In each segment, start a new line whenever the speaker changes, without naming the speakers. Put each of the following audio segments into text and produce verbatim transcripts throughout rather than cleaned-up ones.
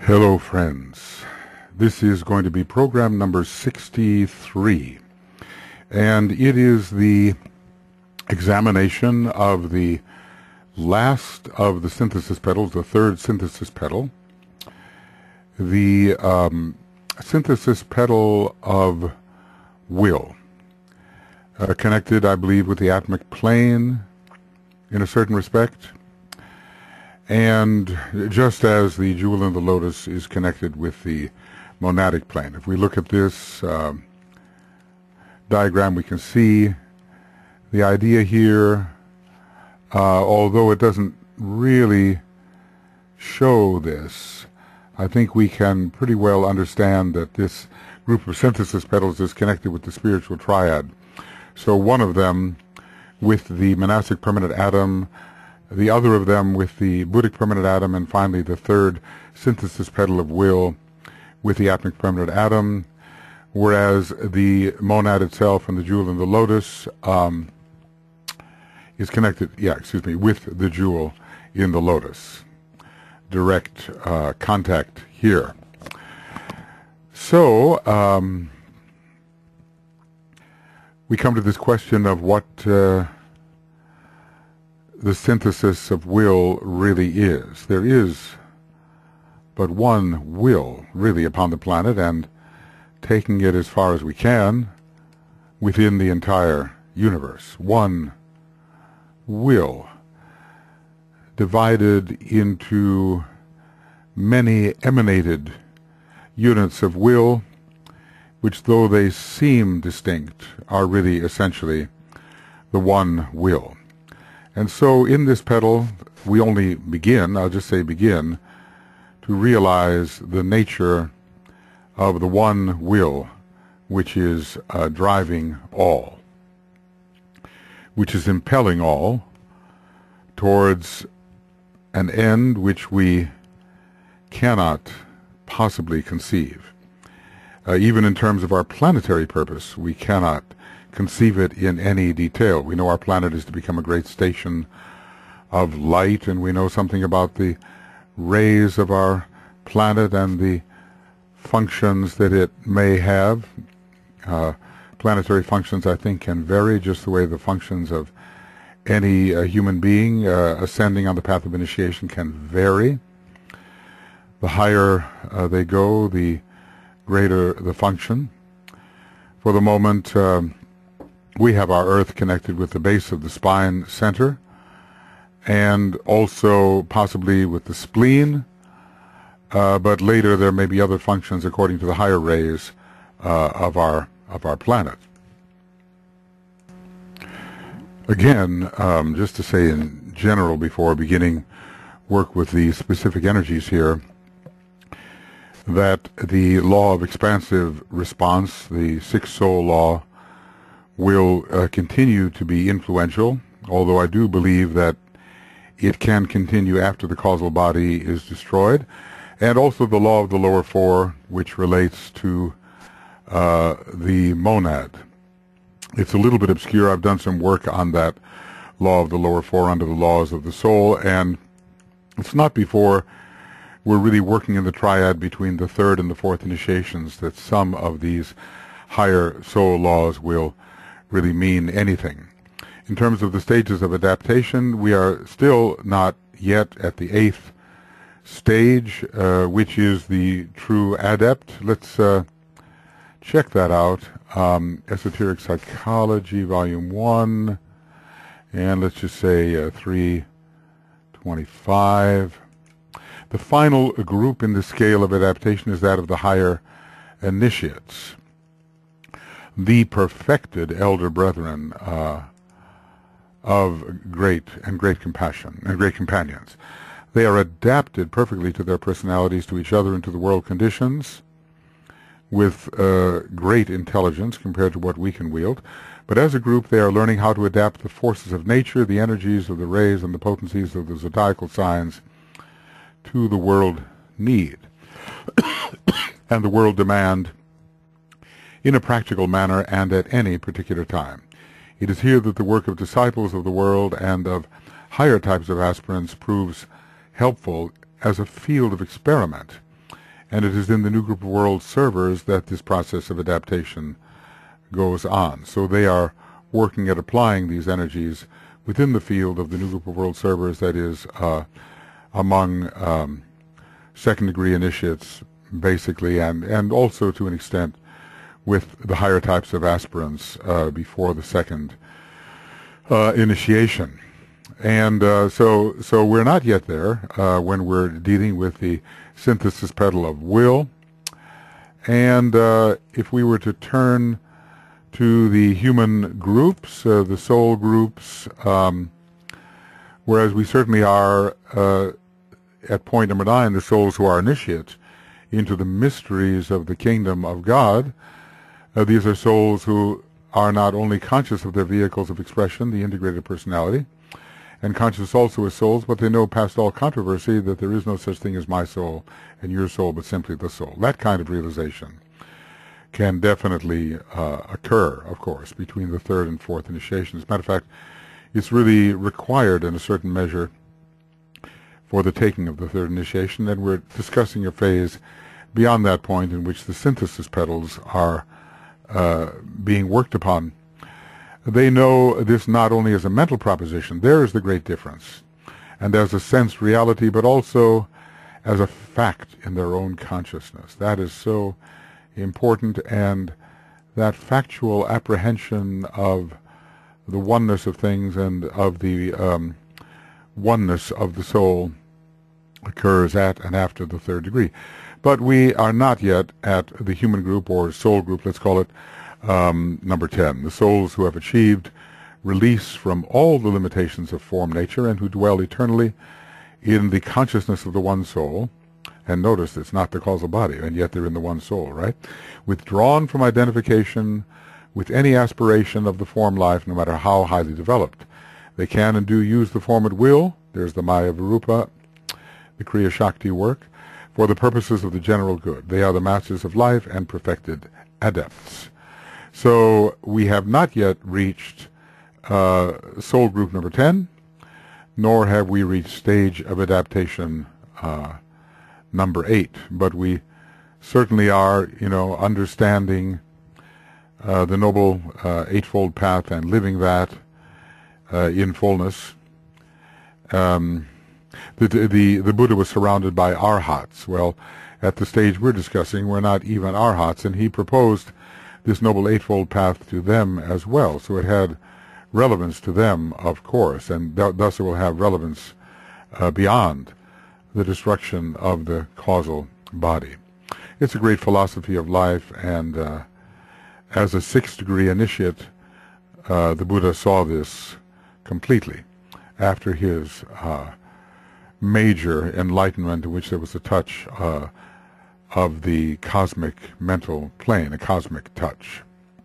Hello friends, this is going to be program number sixty-three, and it is the examination of the last of the synthesis petals, the third synthesis petal, the um, synthesis petal of will, uh, connected, I believe, with the atomic plane in a certain respect. And just as the jewel in the lotus is connected with the monadic plane, if we look at this uh, diagram, we can see the idea here, uh, although it doesn't really show this. I think we can pretty well understand that this group of synthesis petals is connected with the spiritual triad. So one of them with the monastic permanent atom, the other of them with the Buddhic permanent atom, and finally the third synthesis petal of will with the atomic permanent atom, whereas the monad itself and the jewel in the lotus um, is connected, yeah, excuse me, with the jewel in the lotus. Direct uh, contact here. So um, we come to this question of what uh, the synthesis of will really is. There is but one will really upon the planet, and taking it as far as we can within the entire universe. One will divided into many emanated units of will, which, though they seem distinct, are really essentially the one will. And so in this petal, we only begin, I'll just say begin, to realize the nature of the one will which is uh, driving all, which is impelling all towards an end which we cannot possibly conceive. Uh, even in terms of our planetary purpose, we cannot conceive it in any detail. We know our planet is to become a great station of light, and we know something about the rays of our planet and the functions that it may have. Uh, planetary functions, I think, can vary just the way the functions of any uh, human being uh, ascending on the path of initiation can vary. The higher uh, they go, the greater the function. For the moment, um, we have our earth connected with the base of the spine center, and also possibly with the spleen, uh, but later there may be other functions according to the higher rays uh, of our of our planet. Again, um, just to say in general before beginning work with the specific energies here, that the law of expansive response, the sixth soul law, will uh, continue to be influential, although I do believe that it can continue after the causal body is destroyed, and also the law of the lower four, which relates to uh, the monad. It's a little bit obscure. I've done some work on that law of the lower four under the laws of the soul, and it's not before we're really working in the triad between the third and the fourth initiations that some of these higher soul laws will really mean anything. In terms of the stages of adaptation, we are still not yet at the eighth stage, uh, which is the true adept. Let's uh, check that out. Um, Esoteric Psychology, Volume one, and let's just say uh, three twenty-five. The final group in the scale of adaptation is that of the higher initiates, the perfected elder brethren uh, of great and great compassion and great companions. They are adapted perfectly to their personalities, to each other, and to the world conditions with uh, great intelligence compared to what we can wield. But as a group, they are learning how to adapt the forces of nature, the energies of the rays, and the potencies of the zodiacal signs to the world need and the world demand in a practical manner and at any particular time. It is here that the work of disciples of the world and of higher types of aspirants proves helpful as a field of experiment and it is in the New Group of World servers that this process of adaptation goes on. So they are working at applying these energies within the field of the New Group of World servers, that is, uh, among um, second-degree initiates, basically, and, and also to an extent with the higher types of aspirants uh, before the second uh, initiation. And uh, so, so we're not yet there uh, when we're dealing with the synthesis pedal of will. And uh, if we were to turn to the human groups, uh, the soul groups, um, whereas we certainly are uh, at point number nine, the souls who are initiates into the mysteries of the kingdom of God. Uh, these are souls who are not only conscious of their vehicles of expression, the integrated personality, and conscious also as souls, but they know past all controversy that there is no such thing as my soul and your soul, but simply the soul. That kind of realization can definitely uh, occur, of course, between the third and fourth initiation. As a matter of fact, it's really required in a certain measure for the taking of the third initiation, and we're discussing a phase beyond that point in which the synthesis pedals are uh, being worked upon. They know this not only as a mental proposition, there is the great difference, and as a sense reality, but also as a fact in their own consciousness. That is so important, and that factual apprehension of the oneness of things and of the um, oneness of the soul occurs at and after the third degree. But we are not yet at the human group, or soul group, let's call it, um, number ten, the souls who have achieved release from all the limitations of form nature and who dwell eternally in the consciousness of the one soul. And notice it's not the causal body, and yet they're in the one soul, right? Withdrawn from identification with any aspiration of the form life, no matter how highly developed. They can and do use the form at will. There's the Maya Virupa, the Kriya Shakti work, for the purposes of the general good. They are the masters of life and perfected adepts. So we have not yet reached uh, soul group number ten, nor have we reached stage of adaptation uh, number eight, but we certainly are, you know, understanding uh, the noble uh, eightfold path and living that uh, in fullness. Um, the, the, the Buddha was surrounded by arhats. Well, at the stage we're discussing, we're not even arhats, and he proposed this noble eightfold path to them as well. So it had relevance to them, of course, and th thus it will have relevance uh, beyond the destruction of the causal body. It's a great philosophy of life, and uh, as a sixth degree initiate, uh, the Buddha saw this completely after his uh, major enlightenment, in which there was a touch uh, of the cosmic mental plane, a cosmic touch.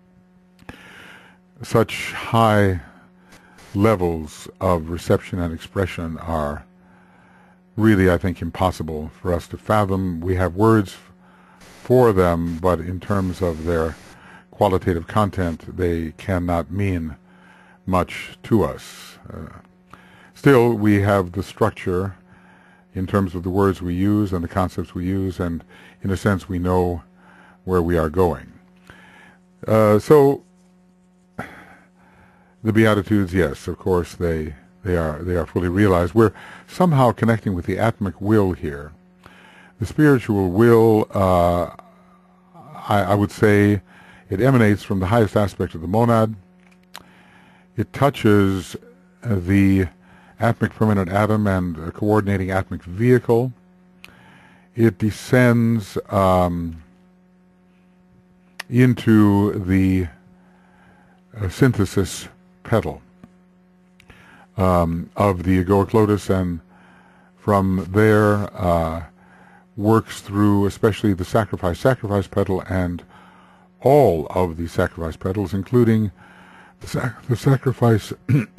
Such high levels of reception and expression are really, I think, impossible for us to fathom. We have words for them, but in terms of their qualitative content, they cannot mean much to us. Uh, still, we have the structure in terms of the words we use and the concepts we use, and in a sense we know where we are going. Uh, so the Beatitudes, yes, of course, they they are they are fully realized. We're somehow connecting with the atmic will here. The spiritual will, uh, I, I would say, it emanates from the highest aspect of the monad. It touches uh, the atmic permanent atom and a coordinating atmic vehicle. It descends um, into the uh, synthesis pedal um, of the egoic lotus, and from there uh, works through especially the sacrifice sacrifice pedal and all of the sacrifice pedals, including the, sac the sacrifice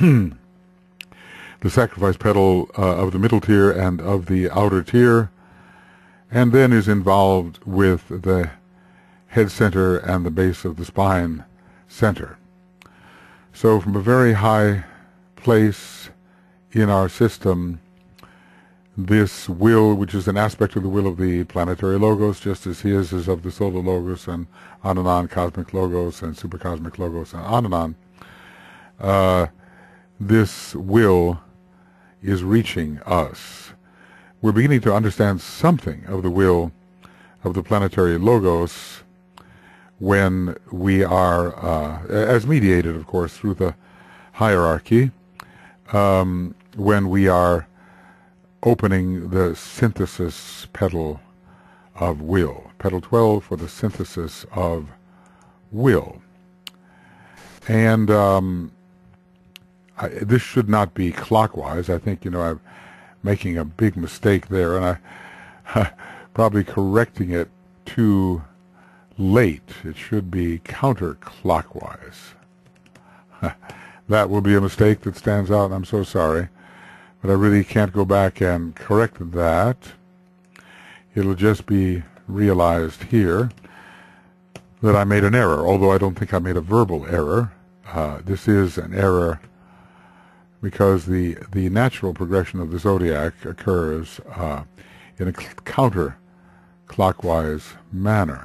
the sacrifice pedal uh, of the middle tier and of the outer tier, and then is involved with the head center and the base of the spine center. So from a very high place in our system, this will, which is an aspect of the will of the planetary logos, just as his is of the solar logos, and on and on, cosmic logos and supercosmic logos, and on and on. Uh, this will is reaching us. We're beginning to understand something of the will of the planetary logos when we are, uh, as mediated, of course, through the hierarchy, um, when we are opening the synthesis pedal of will. Pedal twelve for the synthesis of will. And um, I, this should not be clockwise. I think, you know, I'm making a big mistake there, and I probably correcting it too late. It should be counterclockwise. That will be a mistake that stands out, and I'm so sorry. But I really can't go back and correct that. It'll just be realized here that I made an error, although I don't think I made a verbal error. Uh, this is an error because the, the natural progression of the zodiac occurs uh, in a counter-clockwise manner.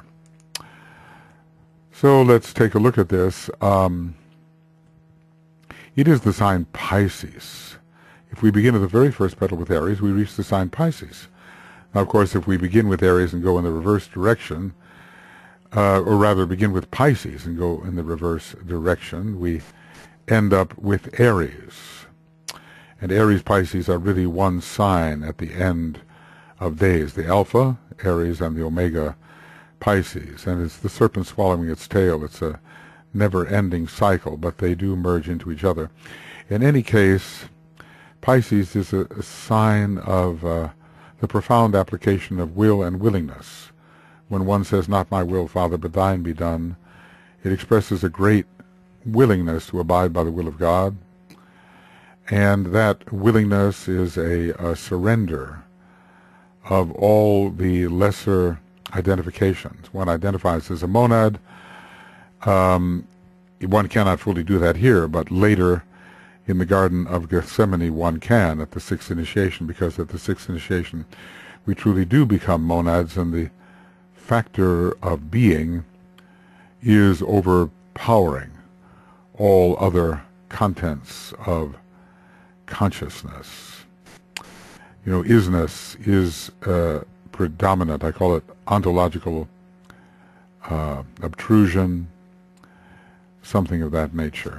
So let's take a look at this. Um, it is the sign Pisces. If we begin at the very first petal with Aries, we reach the sign Pisces. Now, of course, if we begin with Aries and go in the reverse direction, uh, or rather begin with Pisces and go in the reverse direction, we end up with Aries. And Aries, Pisces are really one sign at the end of days. The Alpha, Aries, and the Omega, Pisces. And it's the serpent swallowing its tail. It's a never-ending cycle, but they do merge into each other. In any case, Pisces is a, a sign of uh, the profound application of will and willingness. When one says, "Not my will, Father, but thine be done," it expresses a great willingness to abide by the will of God. And that willingness is a, a surrender of all the lesser identifications. One identifies as a monad. Um, one cannot fully do that here, but later in the Garden of Gethsemane one can at the sixth initiation, because at the sixth initiation we truly do become monads, and the factor of being is overpowering all other contents of consciousness. You know, isness is uh, predominant. I call it ontological uh, obtrusion, something of that nature.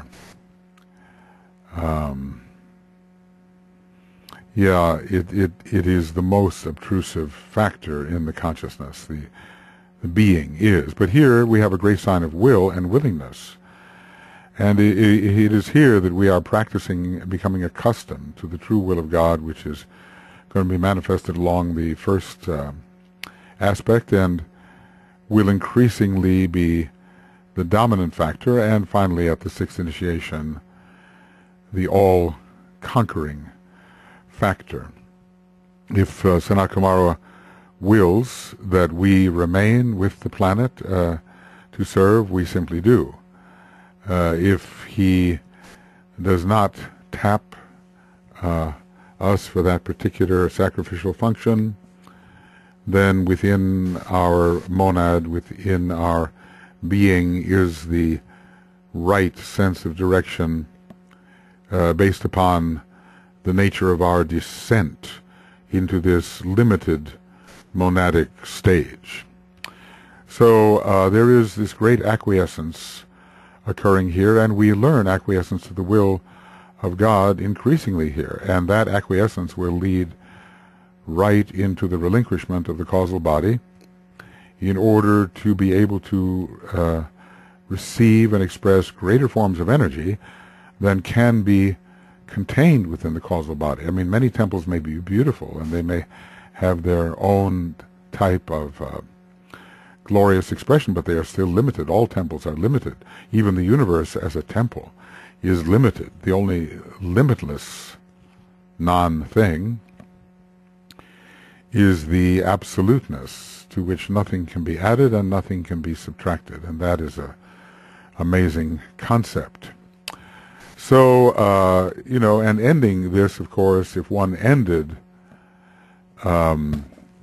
Um, yeah, it, it, it is the most obtrusive factor in the consciousness, the, the being is. But here we have a great sign of will and willingness. And it, it is here that we are practicing becoming accustomed to the true will of God, which is going to be manifested along the first uh, aspect and will increasingly be the dominant factor, and finally at the sixth initiation, the all-conquering factor. If uh, Sanat Kumara wills that we remain with the planet uh, to serve, we simply do. Uh, if he does not tap uh, us for that particular sacrificial function, then within our monad, within our being, is the right sense of direction uh, based upon the nature of our descent into this limited monadic stage. So uh, there is this great acquiescence occurring here, and we learn acquiescence to the will of God increasingly here, and that acquiescence will lead right into the relinquishment of the causal body in order to be able to uh, receive and express greater forms of energy than can be contained within the causal body. I mean, many temples may be beautiful, and they may have their own type of uh, glorious expression, but they are still limited. All temples are limited. Even the universe as a temple is limited. The only limitless non-thing is the absoluteness to which nothing can be added and nothing can be subtracted, and that is a amazing concept. So, uh, you know, and ending this, of course, if one ended um,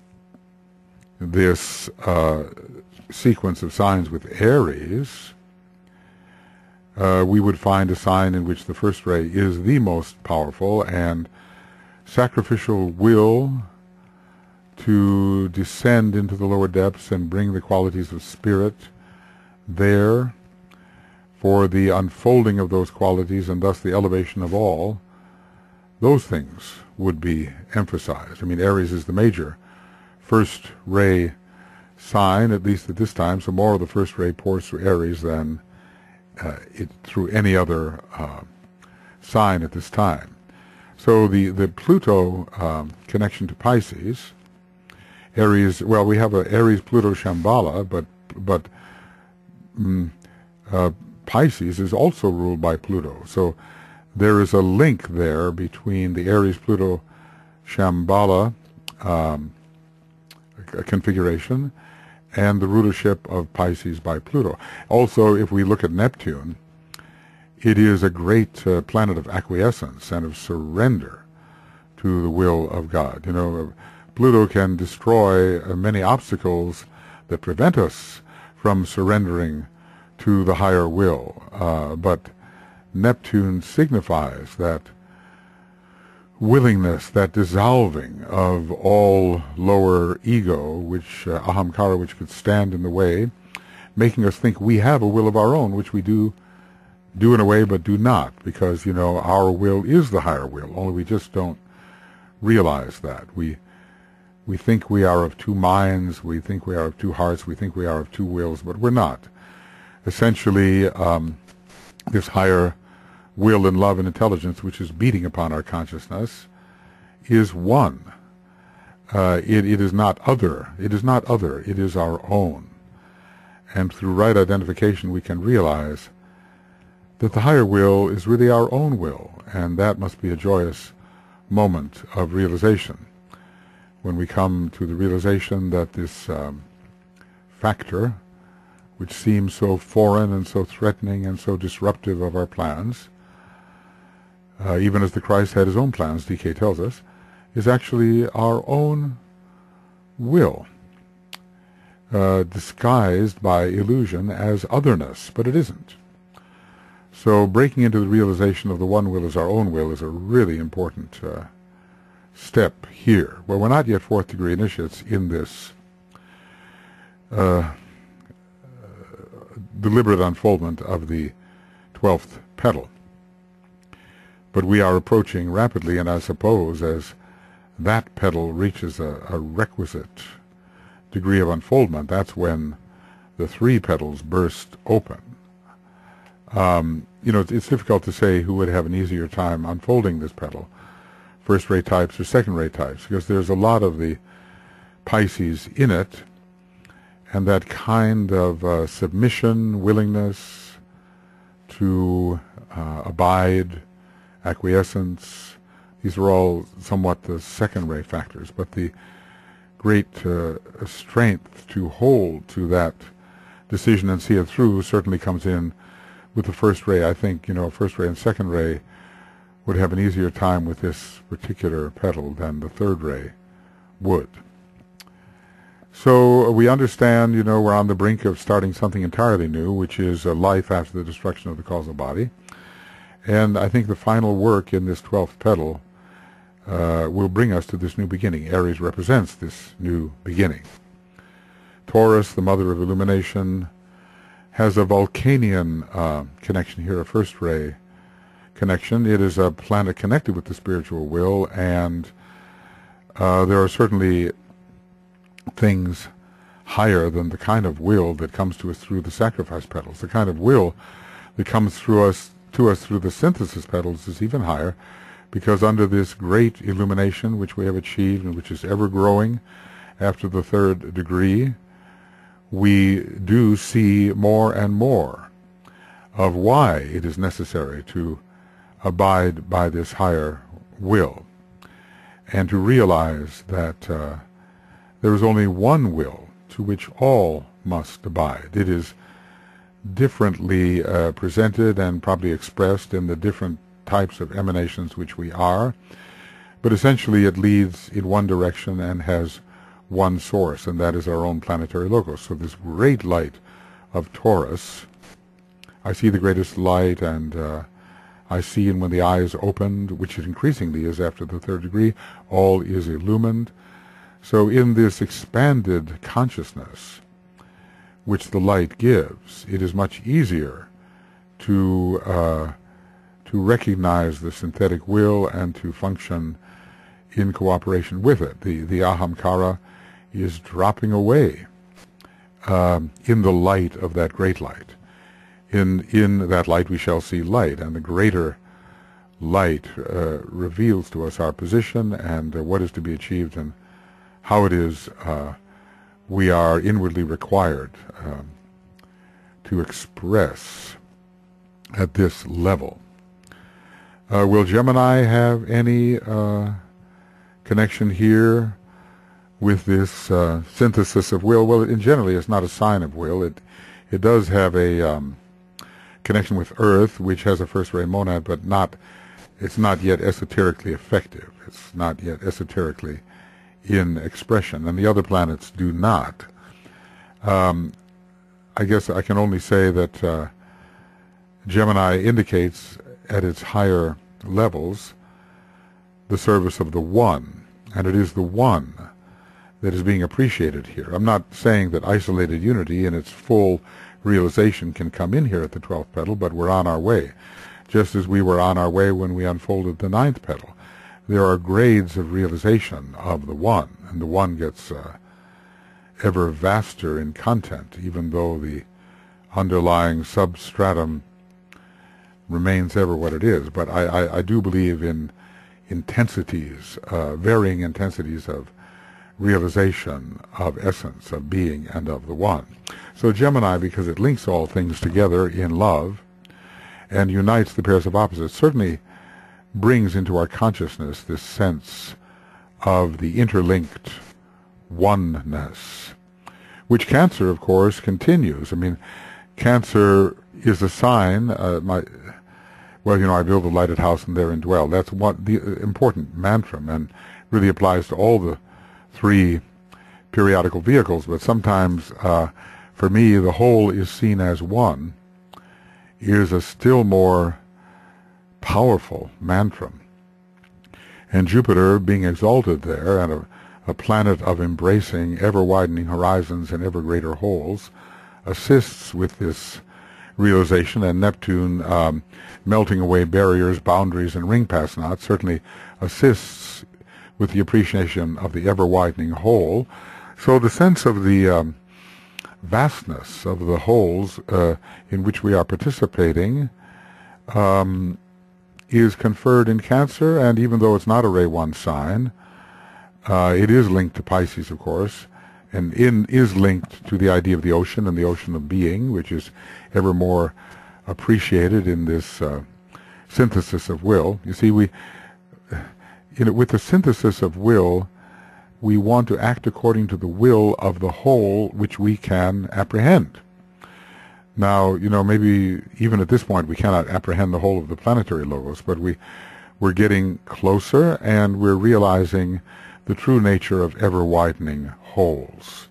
this uh, sequence of signs with Aries, uh, we would find a sign in which the first ray is the most powerful, and sacrificial will to descend into the lower depths and bring the qualities of spirit there for the unfolding of those qualities and thus the elevation of all, those things would be emphasized. I mean, Aries is the major first ray sign, at least at this time, so more of the first ray pours through Aries than uh, it through any other uh, sign at this time. So the, the Pluto um, connection to Pisces, Aries, well, we have a Aries-Pluto Shambhala, but but mm, uh, Pisces is also ruled by Pluto. So there is a link there between the Aries-Pluto Shambhala um, configuration and the rulership of Pisces by Pluto. Also, if we look at Neptune, it is a great uh, planet of acquiescence and of surrender to the will of God. You know, Pluto can destroy uh, many obstacles that prevent us from surrendering to the higher will, uh, but Neptune signifies that willingness, that dissolving of all lower ego, which uh, ahamkara, which could stand in the way, making us think we have a will of our own, which we do do in a way but do not, because, you know, our will is the higher will, only we just don't realize that. We we think we are of two minds, we think we are of two hearts, we think we are of two wills, but we're not. Essentially, um, this higher will and love and intelligence, which is beating upon our consciousness, is one. Uh, it, it is not other. It is not other. It is our own. And through right identification, we can realize that the higher will is really our own will, and that must be a joyous moment of realization. When we come to the realization that this um, factor, which seems so foreign and so threatening and so disruptive of our plans, uh, even as the Christ had his own plans, D K tells us, is actually our own will, uh, disguised by illusion as otherness, but it isn't. So breaking into the realization of the one will as our own will is a really important uh, step here. Well, we're not yet fourth degree initiates in this uh, deliberate unfoldment of the twelfth petal, but we are approaching rapidly, and I suppose as that petal reaches a, a requisite degree of unfoldment, that's when the three petals burst open. Um, you know, it's, it's difficult to say who would have an easier time unfolding this petal, first-ray types or second-ray types, because there's a lot of the Pisces in it, and that kind of uh, submission, willingness to uh, abide, acquiescence, these are all somewhat the second-ray factors, but the great uh, strength to hold to that decision and see it through certainly comes in with the first ray. I think, you know, first ray and second ray would have an easier time with this particular petal than the third ray would. So we understand, you know, we're on the brink of starting something entirely new, which is a life after the destruction of the causal body. And I think the final work in this twelfth petal uh, will bring us to this new beginning. Aries represents this new beginning. Taurus, the mother of illumination, has a Vulcanian uh, connection here, a first ray connection. It is a planet connected with the spiritual will, and uh, there are certainly things higher than the kind of will that comes to us through the sacrifice petals. The kind of will that comes through us to us through the synthesis petals is even higher, because under this great illumination which we have achieved and which is ever growing after the third degree, we do see more and more of why it is necessary to abide by this higher will, and to realize that uh, there is only one will to which all must abide. It is differently uh, presented and probably expressed in the different types of emanations which we are, But essentially it leads in one direction and has one source, and that is our own planetary logos. So this great light of Taurus, I see the greatest light, and uh, I see, and when the eye is opened, which it increasingly is after the third degree, all is illumined. So in this expanded consciousness which the light gives, it is much easier to uh, to recognize the synthetic will and to function in cooperation with it. The the ahamkara is dropping away um, in the light of that great light. In in that light we shall see light, and the greater light uh, reveals to us our position and uh, what is to be achieved and how it is uh, we are inwardly required um, to express at this level. Uh, will Gemini have any uh, connection here with this uh, synthesis of will? Well, in generally it's not a sign of will. It it does have a um, connection with Earth, which has a first ray monad, but not it's not yet esoterically effective. It's not yet esoterically in expression, and the other planets do not. Um, I guess I can only say that uh, Gemini indicates at its higher levels the service of the One, and it is the One that is being appreciated here. I'm not saying that isolated unity in its full realization can come in here at the twelfth petal, but we're on our way, just as we were on our way when we unfolded the ninth petal. There are grades of realization of the One, and the One gets uh, ever vaster in content, even though the underlying substratum remains ever what it is. But I, I, I do believe in intensities, uh, varying intensities of realization, of essence, of being, and of the One. So Gemini, because it links all things together in love and unites the pairs of opposites, certainly brings into our consciousness this sense of the interlinked oneness, which Cancer, of course, continues. I mean, Cancer is a sign, uh, my, well, you know, I build a lighted house and therein dwell. That's what the important mantra, and really applies to all the three periodical vehicles, but sometimes, uh, for me, the whole is seen as one, is a still more powerful mantra. And Jupiter, being exalted there, and a, a planet of embracing ever-widening horizons and ever greater wholes, assists with this realization, and Neptune, um, melting away barriers, boundaries, and ring pass knots, certainly assists with the appreciation of the ever-widening whole. So the sense of the um, vastness of the wholes uh, in which we are participating um, is conferred in Cancer, and even though it's not a Ray one sign, uh, it is linked to Pisces, of course, and in is linked to the idea of the ocean and the ocean of being, which is ever more appreciated in this uh, synthesis of will. You see, we, you know, with the synthesis of will, we want to act according to the will of the whole which we can apprehend. Now, you know, maybe even at this point we cannot apprehend the whole of the planetary logos, but we, we're getting closer, and we're realizing the true nature of ever-widening wholes.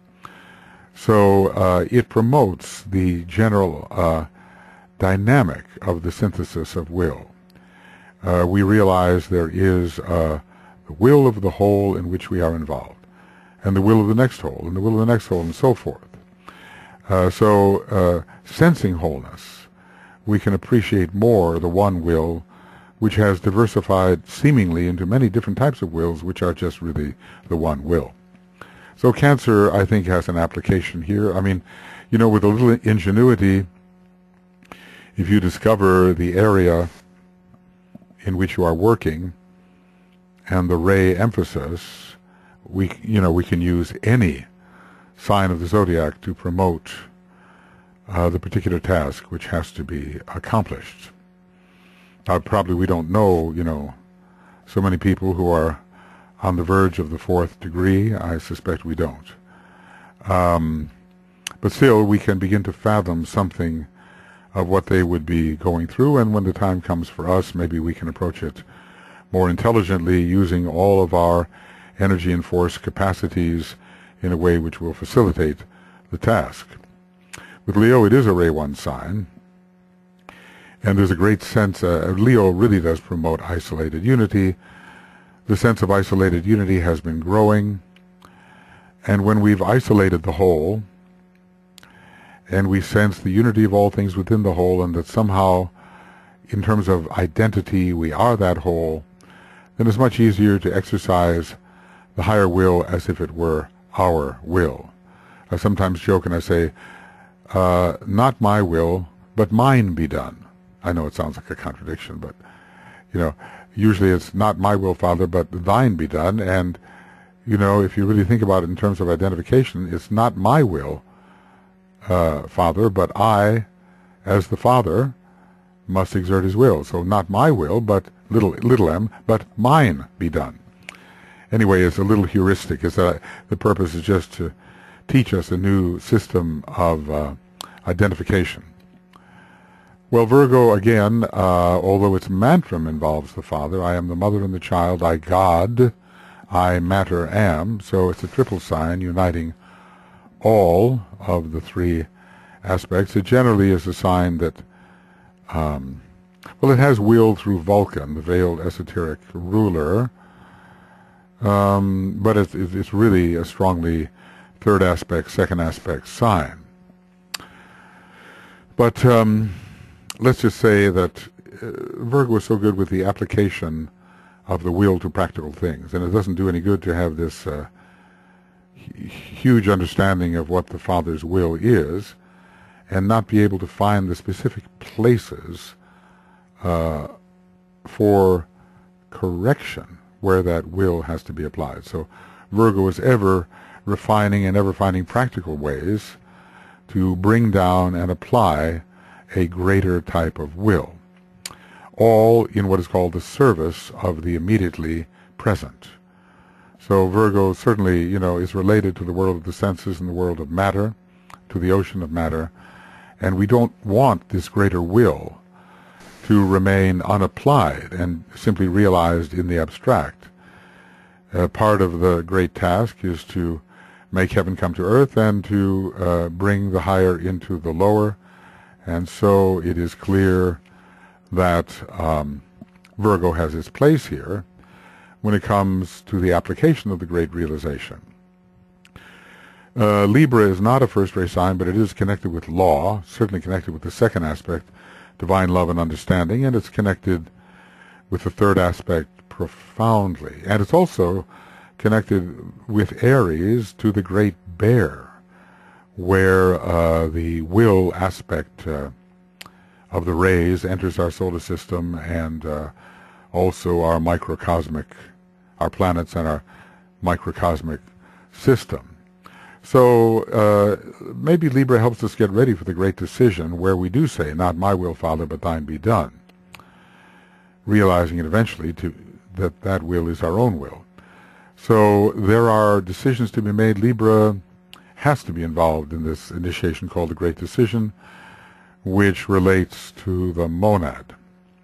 So uh, it promotes the general uh, dynamic of the synthesis of will. Uh, we realize there is uh, the will of the whole in which we are involved, and the will of the next whole, and the will of the next whole, and so forth. Uh, so, uh, sensing wholeness, we can appreciate more the one will, which has diversified seemingly into many different types of wills, which are just really the one will. So Cancer, I think, has an application here. I mean, you know, with a little ingenuity, if you discover the area in which you are working and the ray emphasis, we, you know, we can use any sign of the zodiac to promote uh, the particular task which has to be accomplished. Uh, probably we don't know, you know, so many people who are on the verge of the fourth degree. I suspect we don't. Um, but still, we can begin to fathom something of what they would be going through, and when the time comes for us, maybe we can approach it more intelligently, using all of our energy and force capacities in a way which will facilitate the task. With Leo, it is a Ray one sign, and there's a great sense, uh, Leo really does promote isolated unity. The sense of isolated unity has been growing, and when we've isolated the whole, and we sense the unity of all things within the whole, and that somehow, in terms of identity, we are that whole, then it's much easier to exercise the higher will as if it were our will. I sometimes joke and I say, uh, not my will, but mine be done. I know it sounds like a contradiction, but, you know, usually it's not my will, Father, but thine be done. And, you know, if you really think about it in terms of identification, it's not my will, uh, Father, but I, as the Father, must exert his will. So not my will, but little little m, but mine be done. Anyway, it's a little heuristic. It's a, the purpose is just to teach us a new system of uh, identification. Well, Virgo, again, uh, although its mantram involves the Father, I am the mother and the child, I God, I matter am, so it's a triple sign uniting all of the three aspects. It generally is a sign that, um, well, it has will through Vulcan, the veiled esoteric ruler, um, but it's, it's really a strongly third aspect, second aspect sign. But um, let's just say that uh, Virgo is so good with the application of the will to practical things, and it doesn't do any good to have this uh, huge understanding of what the Father's will is and not be able to find the specific places uh, for correction where that will has to be applied. So Virgo is ever refining and ever finding practical ways to bring down and apply a greater type of will, all in what is called the service of the immediately present. So Virgo certainly, you know, is related to the world of the senses and the world of matter, to the ocean of matter, and we don't want this greater will to remain unapplied and simply realized in the abstract. Uh, part of the great task is to make heaven come to earth and to uh, bring the higher into the lower, and so it is clear that um, Virgo has its place here when it comes to the application of the great realization. Uh, Libra is not a first-ray sign, but it is connected with law, certainly connected with the second aspect, divine love and understanding, and it's connected with the third aspect profoundly. And it's also connected with Aries to the great bear, where uh, the will aspect uh, of the rays enters our solar system, and uh, also our microcosmic, our planets and our microcosmic system. So uh, maybe Libra helps us get ready for the great decision where we do say, not my will, Father, but thine be done, realizing it eventually to, that that will is our own will. So there are decisions to be made. Libra has to be involved in this initiation called the Great Decision, which relates to the monad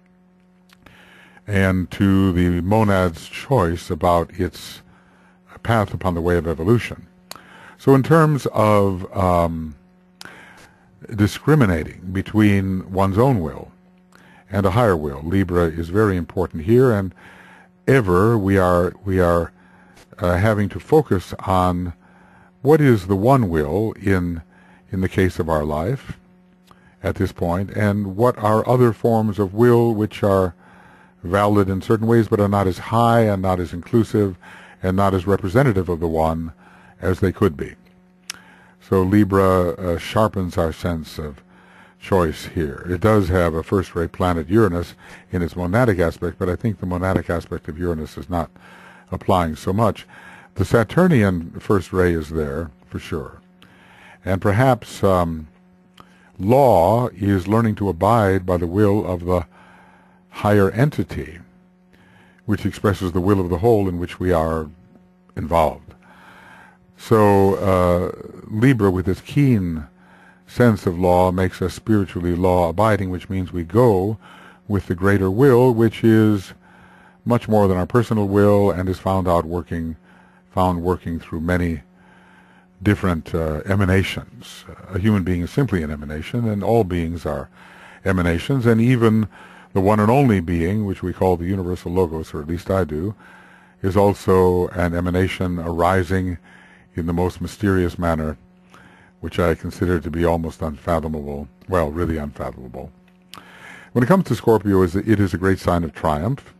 and to the monad's choice about its path upon the way of evolution. So in terms of um, discriminating between one's own will and a higher will, Libra is very important here, and ever we are we are uh, having to focus on what is the one will in in the case of our life at this point, and what are other forms of will which are valid in certain ways but are not as high and not as inclusive and not as representative of the one as they could be. So Libra uh, sharpens our sense of choice here. It does have a first-rate planet, Uranus, in its monadic aspect, but I think the monadic aspect of Uranus is not applying so much. The Saturnian first ray is there, for sure. And perhaps um, law is learning to abide by the will of the higher entity, which expresses the will of the whole in which we are involved. So uh, Libra, with its keen sense of law, makes us spiritually law-abiding, which means we go with the greater will, which is much more than our personal will, and is found out working, found working through many different uh, emanations. A human being is simply an emanation, and all beings are emanations, and even the one and only being, which we call the universal logos, or at least I do, is also an emanation arising in the most mysterious manner, which I consider to be almost unfathomable, well, really unfathomable. When it comes to Scorpio, it is a great sign of triumph.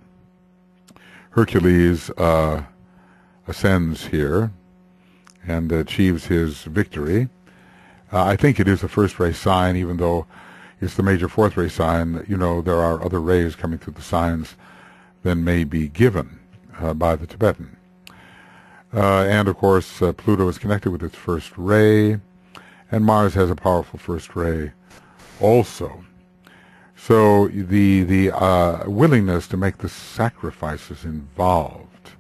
Hercules uh, ascends here and achieves his victory. Uh, I think it is a first-ray sign, even though it's the major fourth-ray sign. You know, there are other rays coming through the signs than may be given uh, by the Tibetan. Uh, and, of course, uh, Pluto is connected with its first ray, and Mars has a powerful first ray also. So the, the uh, willingness to make the sacrifices involved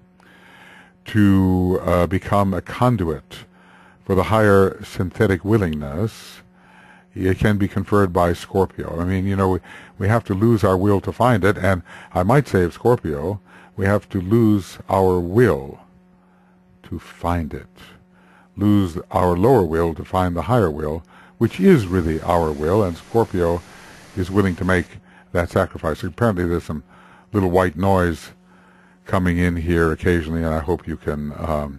to uh, become a conduit for the higher synthetic willingness, it can be conferred by Scorpio. I mean, you know, we, we have to lose our will to find it, and I might say of Scorpio, we have to lose our will to find it. Lose our lower will to find the higher will, which is really our will, and Scorpio is willing to make that sacrifice. Apparently there's some little white noise coming in here occasionally, and I hope you can um,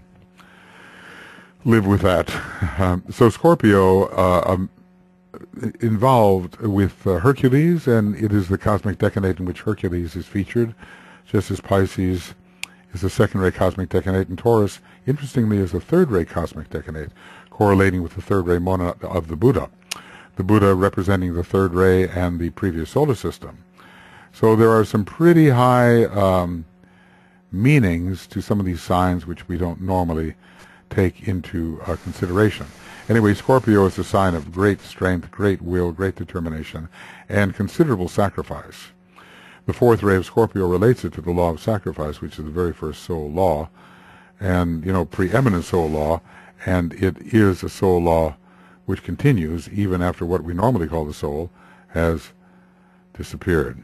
live with that. Um, so Scorpio uh, um, involved with uh, Hercules, and it is the cosmic decanate in which Hercules is featured, just as Pisces is the second-ray cosmic decanate, and Taurus, interestingly, is the third-ray cosmic decanate, correlating with the third-ray monad of the Buddha. The Buddha representing the third ray and the previous solar system. So there are some pretty high um, meanings to some of these signs which we don't normally take into uh, consideration. Anyway, Scorpio is a sign of great strength, great will, great determination, and considerable sacrifice. The fourth ray of Scorpio relates it to the law of sacrifice, which is the very first soul law, and, you know, preeminent soul law, and it is a soul law which continues even after what we normally call the soul has disappeared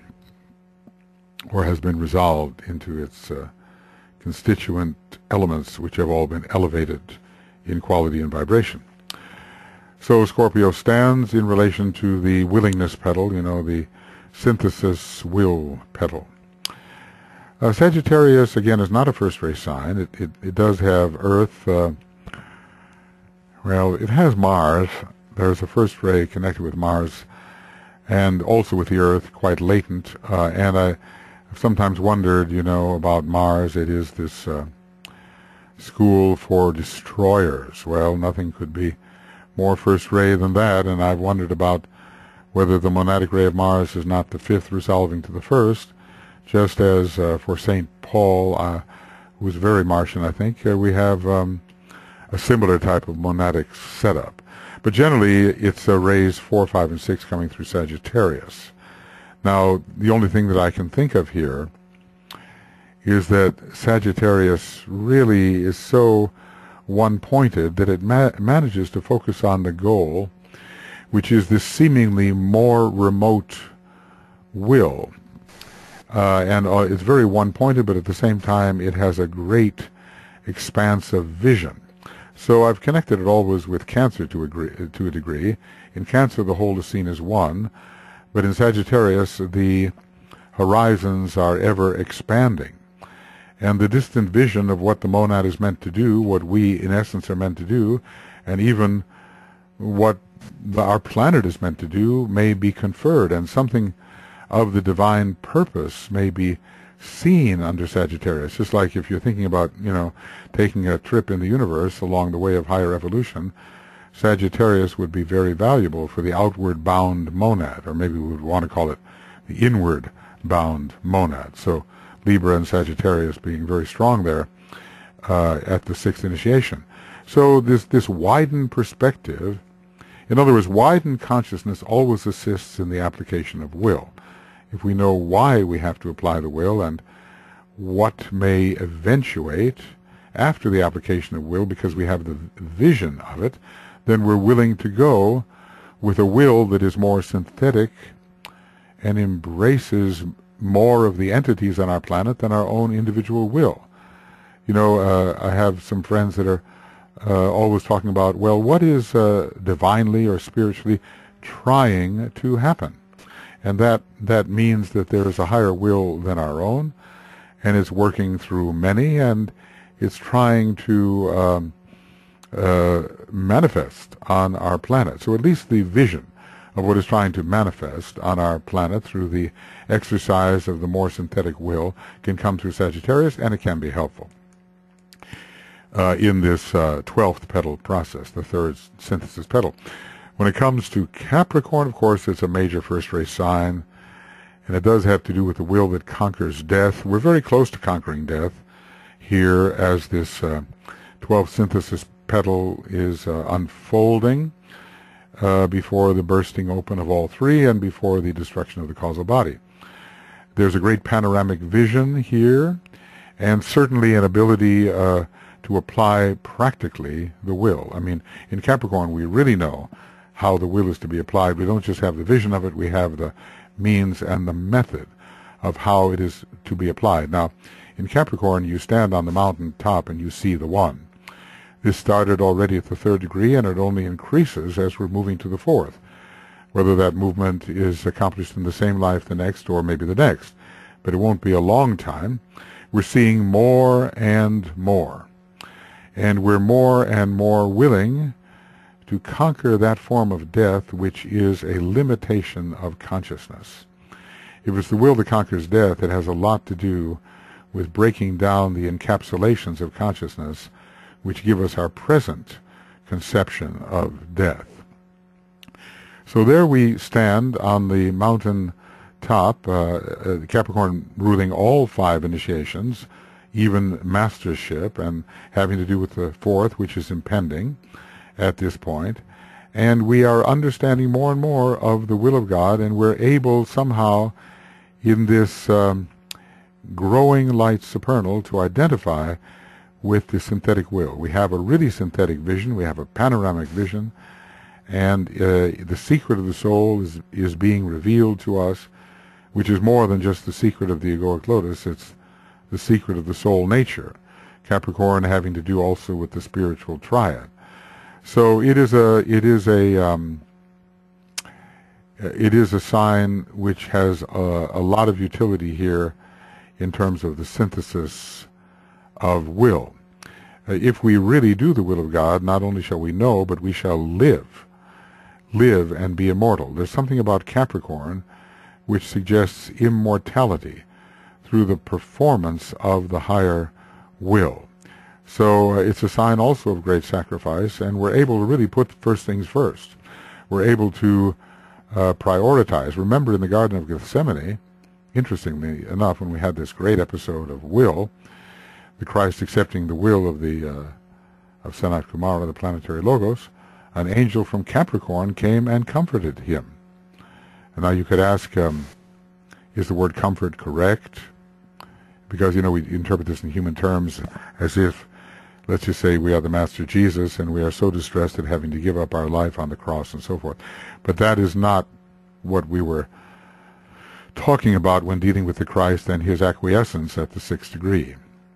or has been resolved into its uh, constituent elements, which have all been elevated in quality and vibration. So Scorpio stands in relation to the willingness pedal, you know, the synthesis will pedal. Uh, Sagittarius, again, is not a first-ray sign. It, it, it does have Earth. Uh, well, it has Mars. There's a first ray connected with Mars and also with the Earth, quite latent. Uh, and I have sometimes wondered, you know, about Mars. It is this uh, school for destroyers. Well, nothing could be more first ray than that, and I've wondered about whether the monadic ray of Mars is not the fifth resolving to the first, just as uh, for Saint Paul, uh, who was very Martian, I think, uh, we have um, a similar type of monadic setup. But generally, it's uh, rays four, five, and six coming through Sagittarius. Now, the only thing that I can think of here is that Sagittarius really is so one-pointed that it ma manages to focus on the goal, which is this seemingly more remote will. Uh, and uh, it's very one-pointed, but at the same time it has a great expansive vision. So I've connected it always with Cancer to a, degree, to a degree. In Cancer, the whole is seen as one, but in Sagittarius, the horizons are ever expanding. And the distant vision of what the monad is meant to do, what we in essence are meant to do, and even what the, our planet is meant to do, may be conferred, and something of the divine purpose may be seen under Sagittarius. Just like if you're thinking about, you know, taking a trip in the universe along the way of higher evolution, Sagittarius would be very valuable for the outward bound monad, or maybe we would want to call it the inward bound monad. So Libra and Sagittarius being very strong there uh, at the sixth initiation. So this, this widened perspective, in other words, widened consciousness always assists in the application of will. If we know why we have to apply the will and what may eventuate after the application of will, because we have the vision of it, then we're willing to go with a will that is more synthetic and embraces more of the entities on our planet than our own individual will. You know, uh, I have some friends that are uh, always talking about, well, what is uh, divinely or spiritually trying to happen? And that, that means that there is a higher will than our own, and it's working through many, and it's trying to um, uh, manifest on our planet. So at least the vision of what is trying to manifest on our planet through the exercise of the more synthetic will can come through Sagittarius, and it can be helpful uh, in this uh, twelfth petal process, the third synthesis petal. When it comes to Capricorn, of course, it's a major first-race sign, and it does have to do with the will that conquers death. We're very close to conquering death here as this uh, twelfth synthesis petal is uh, unfolding uh, before the bursting open of all three and before the destruction of the causal body. There's a great panoramic vision here, and certainly an ability uh, to apply practically the will. I mean, in Capricorn, we really know how the will is to be applied. We don't just have the vision of it, we have the means and the method of how it is to be applied. Now, in Capricorn, you stand on the mountain top and you see the one. This started already at the third degree, and it only increases as we're moving to the fourth. Whether that movement is accomplished in the same life, the next, or maybe the next. But it won't be a long time. We're seeing more and more. And we're more and more willing to conquer that form of death which is a limitation of consciousness. If it's the will that conquers death, it has a lot to do with breaking down the encapsulations of consciousness which give us our present conception of death. So there we stand on the mountain top, uh, uh, Capricorn ruling all five initiations, even mastership, and having to do with the fourth, which is impending at this point. And we are understanding more and more of the will of God, and we're able somehow in this um, growing light supernal to identify with the synthetic will. We have a really synthetic vision, we have a panoramic vision, and uh, the secret of the soul is, is being revealed to us, which is more than just the secret of the egoic lotus. It's the secret of the soul nature. Capricorn having to do also with the spiritual triad. So it is a it is a um, it is a sign which has a, a lot of utility here in terms of the synthesis of will. Uh, if we really do the will of God, not only shall we know, but we shall live, live and be immortal. There's something about Capricorn which suggests immortality through the performance of the higher will. So uh, it's a sign also of great sacrifice, and we're able to really put first things first. We're able to uh, prioritize. Remember in the Garden of Gethsemane, interestingly enough, when we had this great episode of will, the Christ accepting the will of the uh, of Sanat Kumara, the planetary logos, an angel from Capricorn came and comforted him. And now you could ask, um, is the word comfort correct? Because, you know, we interpret this in human terms as if, let's just say we are the Master Jesus and we are so distressed at having to give up our life on the cross and so forth. But that is not what we were talking about when dealing with the Christ and his acquiescence at the sixth degree.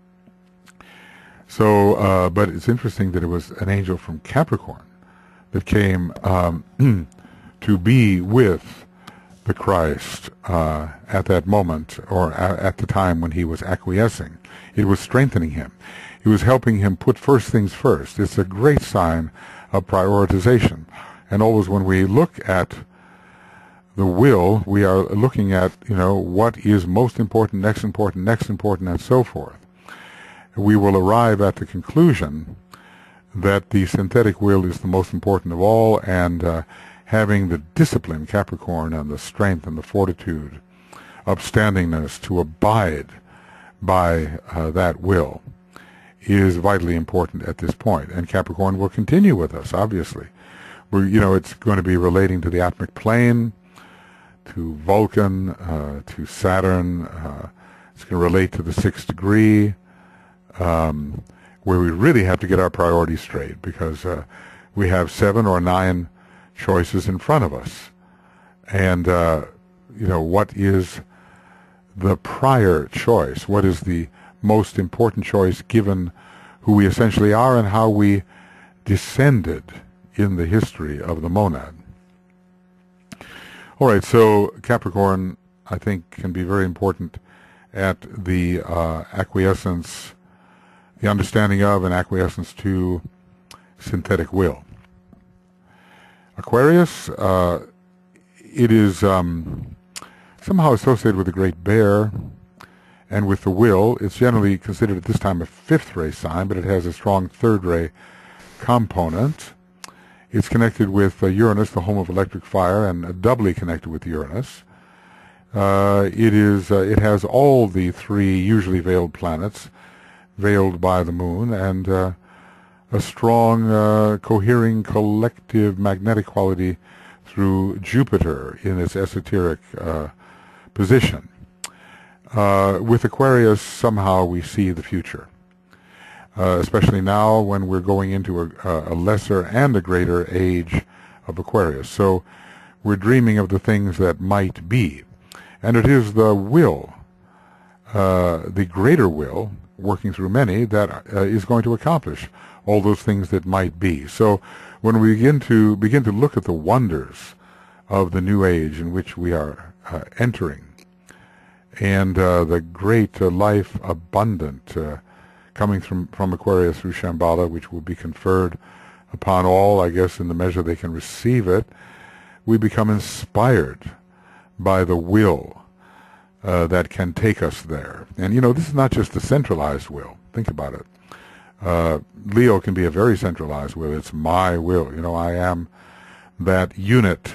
So, uh, but it's interesting that it was an angel from Capricorn that came um, to be with the Christ uh, at that moment, or a at the time when he was acquiescing. It was strengthening him. It was helping him put first things first. It's a great sign of prioritization. And always when we look at the will, we are looking at, you know, what is most important, next important, next important, and so forth. We will arrive at the conclusion that the synthetic will is the most important of all, and uh, having the discipline, Capricorn, and the strength and the fortitude, upstandingness to abide by uh, that will is vitally important at this point. And Capricorn will continue with us, obviously. We're, you know, it's going to be relating to the atmic plane, to Vulcan, uh, to Saturn. Uh, it's going to relate to the sixth degree, um, where we really have to get our priorities straight, because uh, we have seven or nine choices in front of us. And, uh, you know, what is the prior choice. What is the most important choice given who we essentially are and how we descended in the history of the monad. All right, so Capricorn, I think, can be very important at the uh, acquiescence, the understanding of and acquiescence to synthetic will. Aquarius, uh, it is um, somehow associated with the Great Bear and with the will. It's generally considered at this time a fifth ray sign, but it has a strong third ray component. It's connected with uh, Uranus, the home of electric fire, and uh, doubly connected with Uranus. Uh, it is. Uh, it has all the three usually veiled planets, veiled by the moon, and uh, a strong, uh, cohering, collective magnetic quality through Jupiter in its esoteric uh, position. Uh, with Aquarius, somehow we see the future, uh, especially now when we're going into a, a lesser and a greater age of Aquarius. So we're dreaming of the things that might be. And it is the will, uh, the greater will, working through many, that uh, is going to accomplish all those things that might be. So when we begin to begin to look at the wonders of the new age in which we are uh, entering, and uh, the great uh, life abundant uh, coming from, from Aquarius through Shambhala, which will be conferred upon all, I guess, in the measure they can receive it, we become inspired by the will uh, that can take us there. And, you know, this is not just the centralized will. Think about it. Uh, Leo can be a very centralized will. It's my will. You know, I am that unit,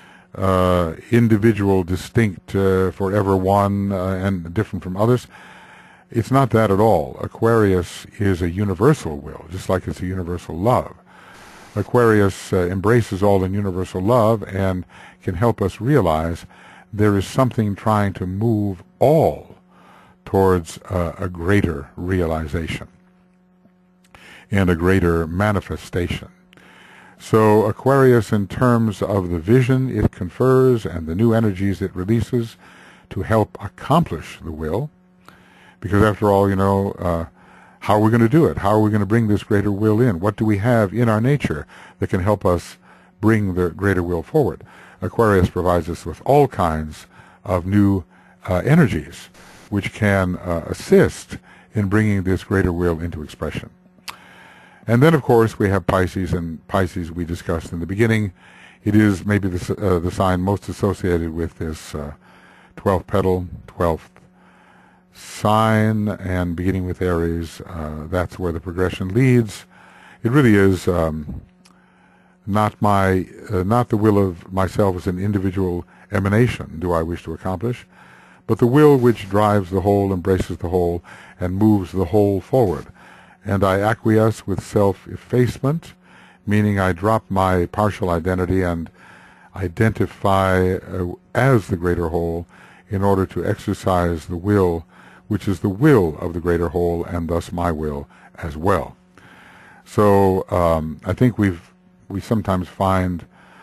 uh, individual, distinct, uh, forever one, uh, and different from others. It's not that at all. Aquarius is a universal will, just like it's a universal love. Aquarius uh, embraces all in universal love and can help us realize there is something trying to move all towards uh, a greater realization and a greater manifestation. So Aquarius, in terms of the vision it confers and the new energies it releases to help accomplish the will, because after all, you know, uh, how are we going to do it? How are we going to bring this greater will in? What do we have in our nature that can help us bring the greater will forward? Aquarius provides us with all kinds of new uh, energies which can uh, assist in bringing this greater will into expression. And then, of course, we have Pisces, and Pisces we discussed in the beginning. It is maybe the, uh, the sign most associated with this uh, twelfth petal, twelfth sign, and beginning with Aries. Uh, that's where the progression leads. It really is um, not my, uh, not the will of myself as an individual emanation do I wish to accomplish, but the will which drives the whole, embraces the whole, and moves the whole forward. And I acquiesce with self-effacement, meaning I drop my partial identity and identify uh, as the greater whole in order to exercise the will, which is the will of the greater whole, and thus my will as well. So um, I think we've we sometimes find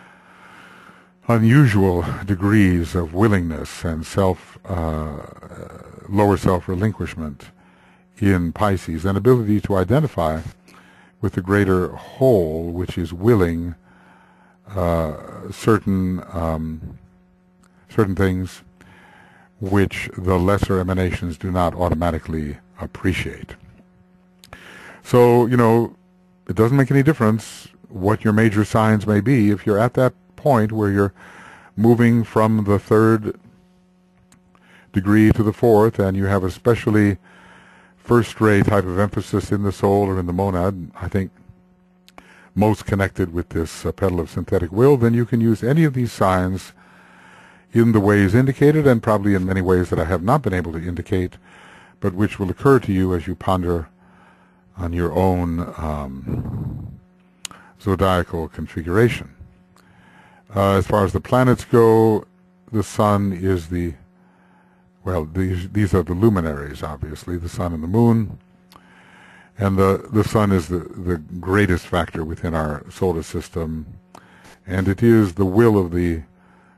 unusual degrees of willingness and self uh, lower self-relinquishment in Pisces, an ability to identify with the greater whole, which is willing uh, certain um, certain things which the lesser emanations do not automatically appreciate. So, you know, it doesn't make any difference what your major signs may be if you're at that point where you're moving from the third degree to the fourth, and you have especially first-ray type of emphasis in the soul or in the monad, I think most connected with this uh, petal of synthetic will, then you can use any of these signs in the ways indicated, and probably in many ways that I have not been able to indicate, but which will occur to you as you ponder on your own um, zodiacal configuration. Uh, as far as the planets go, the sun is the Well, these these are the luminaries, obviously, the sun and the moon. And the, the sun is the, the greatest factor within our solar system. And it is the will of the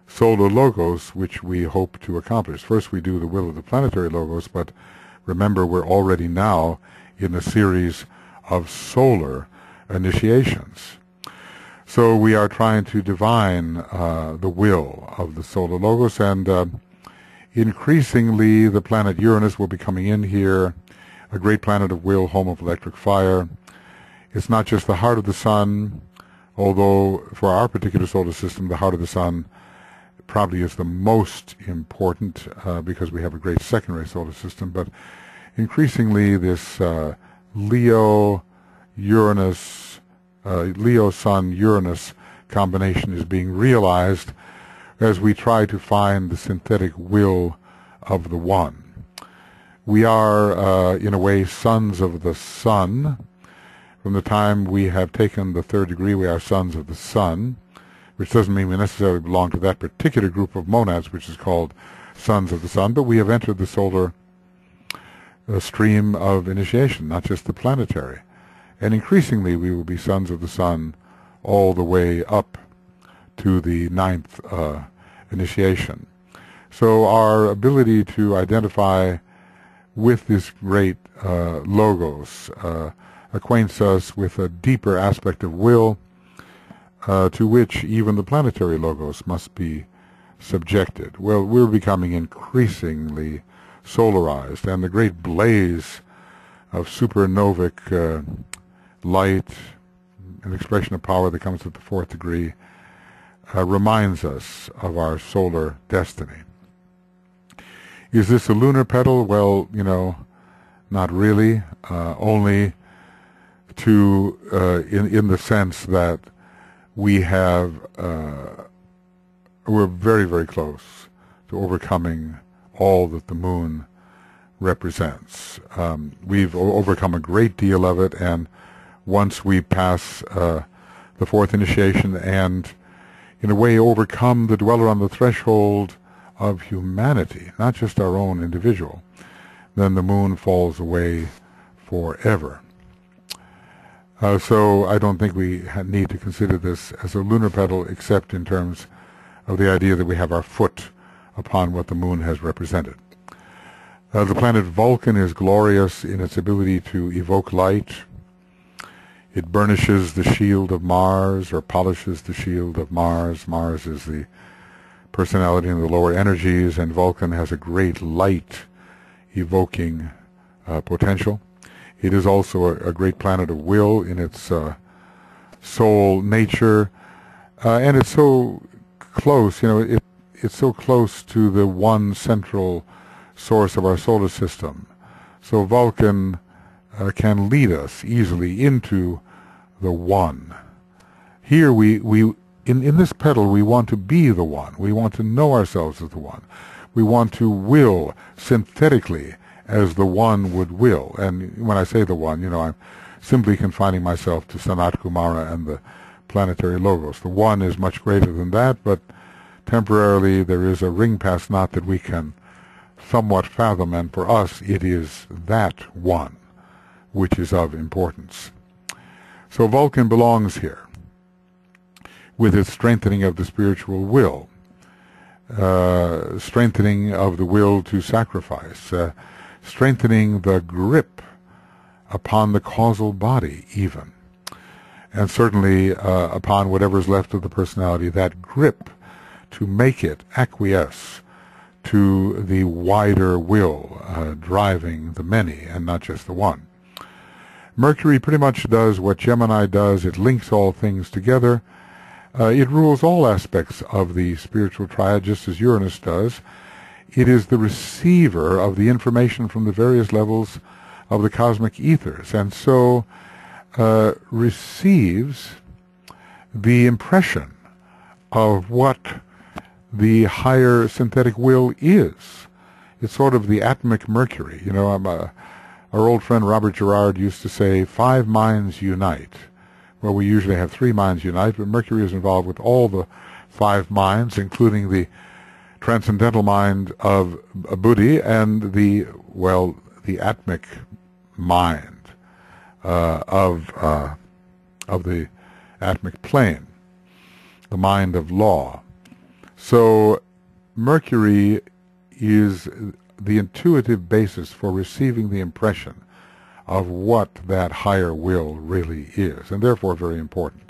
solar logos which we hope to accomplish. First we do the will of the planetary logos, but remember we're already now in a series of solar initiations. So we are trying to divine uh, the will of the solar logos, and uh, increasingly the planet Uranus will be coming in here, a great planet of will, home of electric fire. It's not just the heart of the sun, although for our particular solar system, the heart of the sun probably is the most important uh, because we have a great secondary solar system, but increasingly this uh, Leo, Uranus, uh, Leo Sun Uranus combination is being realized as we try to find the synthetic will of the One. We are, uh, in a way, sons of the sun. From the time we have taken the third degree, we are sons of the sun, which doesn't mean we necessarily belong to that particular group of monads, which is called sons of the sun, but we have entered the solar uh, stream of initiation, not just the planetary. And increasingly we will be sons of the sun all the way up to the ninth uh, initiation. So our ability to identify with this great uh, logos uh, acquaints us with a deeper aspect of will uh, to which even the planetary logos must be subjected. Well, we're becoming increasingly solarized, and the great blaze of supernovic uh, light, an expression of power that comes at the fourth degree, uh, reminds us of our solar destiny. Is this a lunar petal? Well, you know, not really, uh, only to uh, in in the sense that we have uh, we're very very close to overcoming all that the moon represents. Um, we've o overcome a great deal of it, and once we pass uh, the fourth initiation and in a way overcome the dweller on the threshold of humanity, not just our own individual, then the moon falls away forever. Uh, so I don't think we need to consider this as a lunar petal, except in terms of the idea that we have our foot upon what the moon has represented. Uh, the planet Vulcan is glorious in its ability to evoke light. It burnishes the shield of Mars, or polishes the shield of Mars. Mars is the personality and the lower energies, and Vulcan has a great light evoking uh, potential. It is also a, a great planet of will in its uh, soul nature, uh, and it's so close, you know, it, it's so close to the one central source of our solar system. So Vulcan uh, can lead us easily into the One. Here we, we in, in this petal we want to be the One. We want to know ourselves as the One. We want to will synthetically as the One would will. And when I say the One, you know, I'm simply confining myself to Sanat Kumara and the planetary logos. The One is much greater than that, but temporarily there is a ring past knot that we can somewhat fathom, and for us it is that One which is of importance. So Vulcan belongs here with its strengthening of the spiritual will, uh, strengthening of the will to sacrifice, uh, strengthening the grip upon the causal body even, and certainly uh, upon whatever is left of the personality, that grip to make it acquiesce to the wider will uh, driving the many and not just the one. Mercury pretty much does what Gemini does. It links all things together. Uh, it rules all aspects of the spiritual triad, just as Uranus does. It is the receiver of the information from the various levels of the cosmic ethers, and so uh, receives the impression of what the higher synthetic will is. It's sort of the atomic Mercury. You know, I'm a, our old friend Robert Gerard used to say, five minds unite. Well, we usually have three minds unite, but Mercury is involved with all the five minds, including the transcendental mind of Buddhi and the, well, the atmic mind uh, of, uh, of the atmic plane, the mind of law. So Mercury is the intuitive basis for receiving the impression of what that higher will really is, and therefore very important.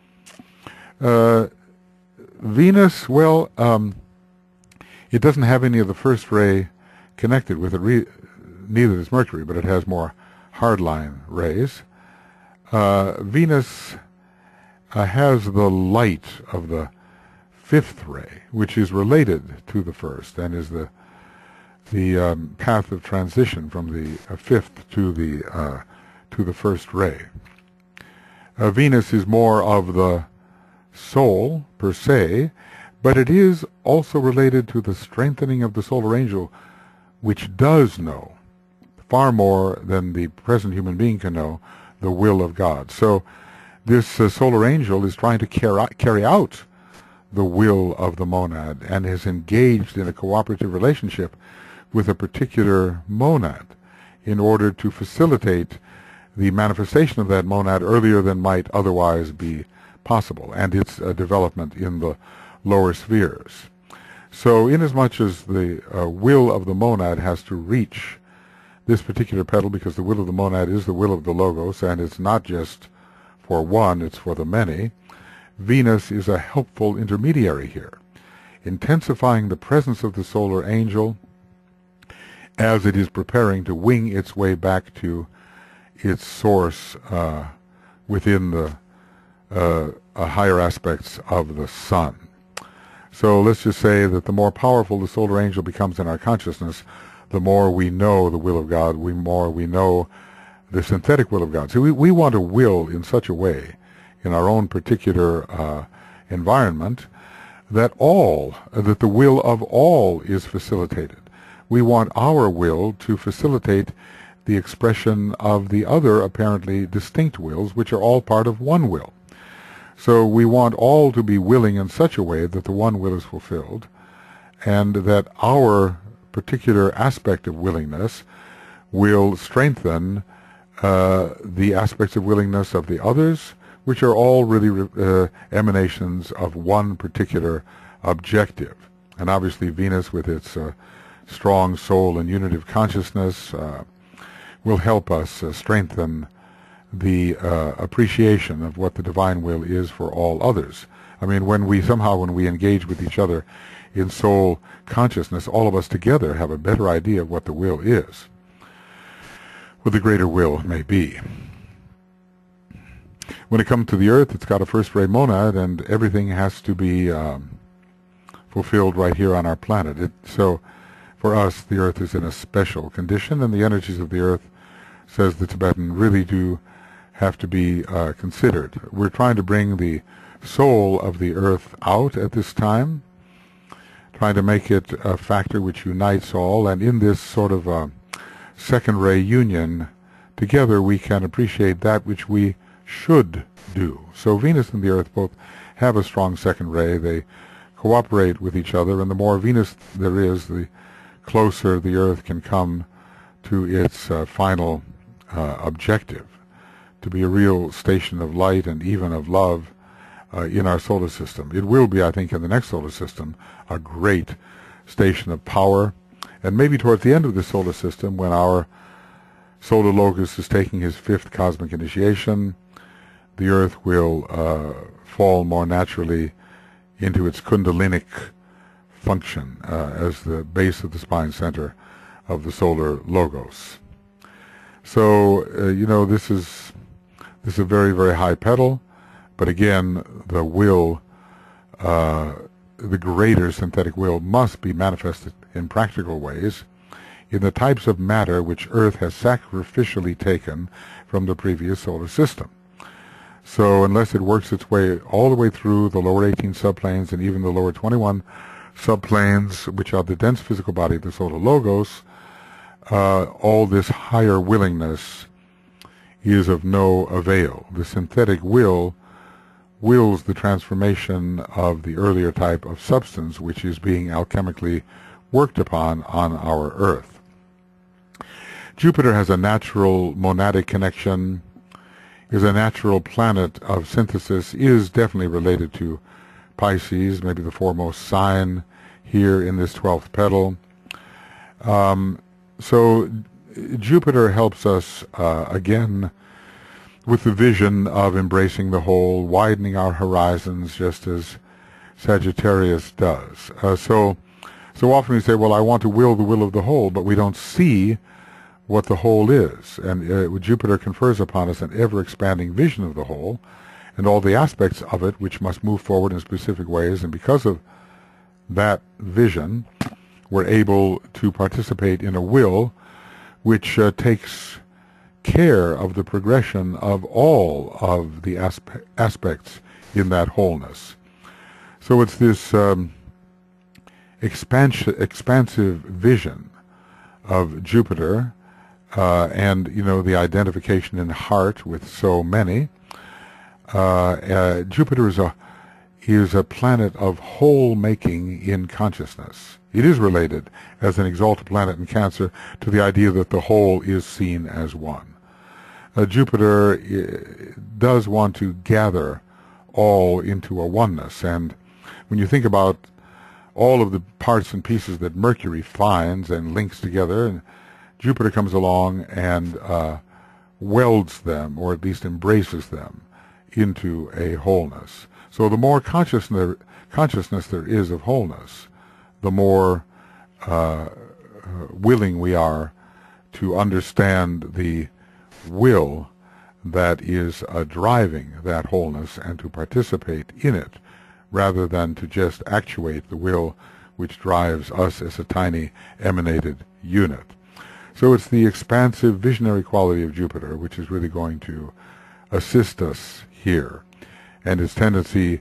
Uh, Venus, well, um, it doesn't have any of the first ray connected with it. Re neither does Mercury, but it has more hardline rays. Uh, Venus uh, has the light of the fifth ray, which is related to the first and is the the um, path of transition from the uh, fifth to the uh, to the first ray. Uh, Venus is more of the soul per se, but it is also related to the strengthening of the solar angel, which does know far more than the present human being can know the will of God. So this uh, solar angel is trying to carry, carry out the will of the monad and is engaged in a cooperative relationship with a particular monad in order to facilitate the manifestation of that monad earlier than might otherwise be possible, and its uh, development in the lower spheres. So inasmuch as the uh, will of the monad has to reach this particular petal, because the will of the monad is the will of the Logos, and it's not just for one, it's for the many, Venus is a helpful intermediary here, intensifying the presence of the solar angel as it is preparing to wing its way back to its source uh, within the uh, uh, higher aspects of the sun. So let's just say that the more powerful the solar angel becomes in our consciousness, the more we know the will of God, the more we know the synthetic will of God. So we, we want to will in such a way in our own particular uh, environment that all, that the will of all is facilitated. We want our will to facilitate the expression of the other apparently distinct wills, which are all part of one will. So we want all to be willing in such a way that the one will is fulfilled, and that our particular aspect of willingness will strengthen uh, the aspects of willingness of the others, which are all really uh, emanations of one particular objective. And obviously Venus, with its uh, strong soul and unitive consciousness, uh, will help us uh, strengthen the uh, appreciation of what the divine will is for all others. I mean, when we somehow, when we engage with each other in soul consciousness, all of us together have a better idea of what the will is, what the greater will may be. When it comes to the Earth, it's got a first-ray monad, and everything has to be um, fulfilled right here on our planet. It, so for us, the Earth is in a special condition, and the energies of the Earth, says the Tibetan, really do have to be uh, considered. We're trying to bring the soul of the Earth out at this time, trying to make it a factor which unites all, and in this sort of uh, second-ray union, together we can appreciate that which we should do. So Venus and the Earth both have a strong second ray. They cooperate with each other, and the more Venus there is, the closer the Earth can come to its uh, final uh, objective, to be a real station of light and even of love uh, in our solar system. It will be, I think, in the next solar system, a great station of power, and maybe towards the end of the solar system, when our solar locus is taking his fifth cosmic initiation, the Earth will uh, fall more naturally into its kundalinic function uh, as the base of the spine center of the solar logos. So, uh, you know, this is this is a very, very high pedal, but again, the will, uh, the greater synthetic will, must be manifested in practical ways in the types of matter which Earth has sacrificially taken from the previous solar system. So unless it works its way all the way through the lower eighteen subplanes and even the lower twenty-one subplanes, which are the dense physical body of the solar logos, uh, all this higher willingness is of no avail. The synthetic will wills the transformation of the earlier type of substance which is being alchemically worked upon on our Earth. Jupiter has a natural monadic connection, is a natural planet of synthesis, is definitely related to Pisces, maybe the foremost sign here in this twelfth petal. Um, so Jupiter helps us uh, again with the vision of embracing the whole, widening our horizons, just as Sagittarius does. Uh, so, so often we say, well, I want to will the will of the whole, but we don't see what the whole is. And uh, Jupiter confers upon us an ever-expanding vision of the whole and all the aspects of it which must move forward in specific ways. And because of that vision, we're able to participate in a will which uh, takes care of the progression of all of the aspe aspects in that wholeness. So it's this um, expansion, expansive vision of Jupiter, uh, and you know the identification in heart with so many. Uh, uh, Jupiter is a is a planet of whole making in consciousness. It is related as an exalted planet in Cancer to the idea that the whole is seen as one. Uh, Jupiter uh, does want to gather all into a oneness, and when you think about all of the parts and pieces that Mercury finds and links together, and Jupiter comes along and uh, welds them, or at least embraces them, into a wholeness. So the more consciousness, consciousness there is of wholeness, the more uh, willing we are to understand the will that is uh, driving that wholeness and to participate in it, rather than to just actuate the will which drives us as a tiny emanated unit. So it's the expansive visionary quality of Jupiter which is really going to assist us here, and its tendency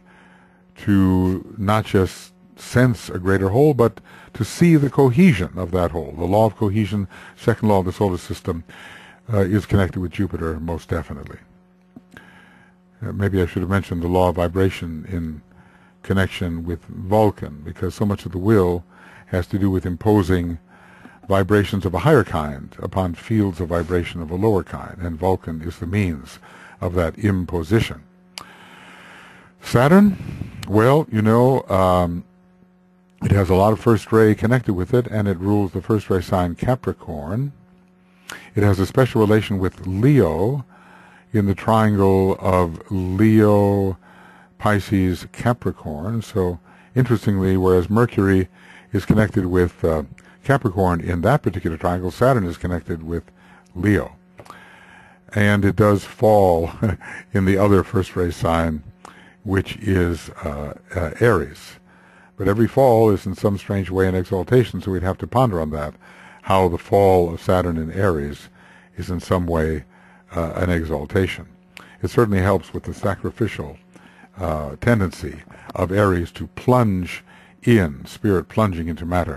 to not just sense a greater whole, but to see the cohesion of that whole. The law of cohesion, second law of the solar system, uh, is connected with Jupiter most definitely. Uh, maybe I should have mentioned the law of vibration in connection with Vulcan, because so much of the will has to do with imposing vibrations of a higher kind upon fields of vibration of a lower kind, and Vulcan is the means of that imposition. Saturn, well, you know, um, it has a lot of first ray connected with it, and it rules the first ray sign Capricorn. It has a special relation with Leo in the triangle of Leo, Pisces, Capricorn. So interestingly, whereas Mercury is connected with uh, Capricorn in that particular triangle, Saturn is connected with Leo. And it does fall in the other first ray sign, which is uh, uh, Aries. But every fall is in some strange way an exaltation, so we'd have to ponder on that, how the fall of Saturn in Aries is in some way uh, an exaltation. It certainly helps with the sacrificial uh, tendency of Aries to plunge in, spirit plunging into matter.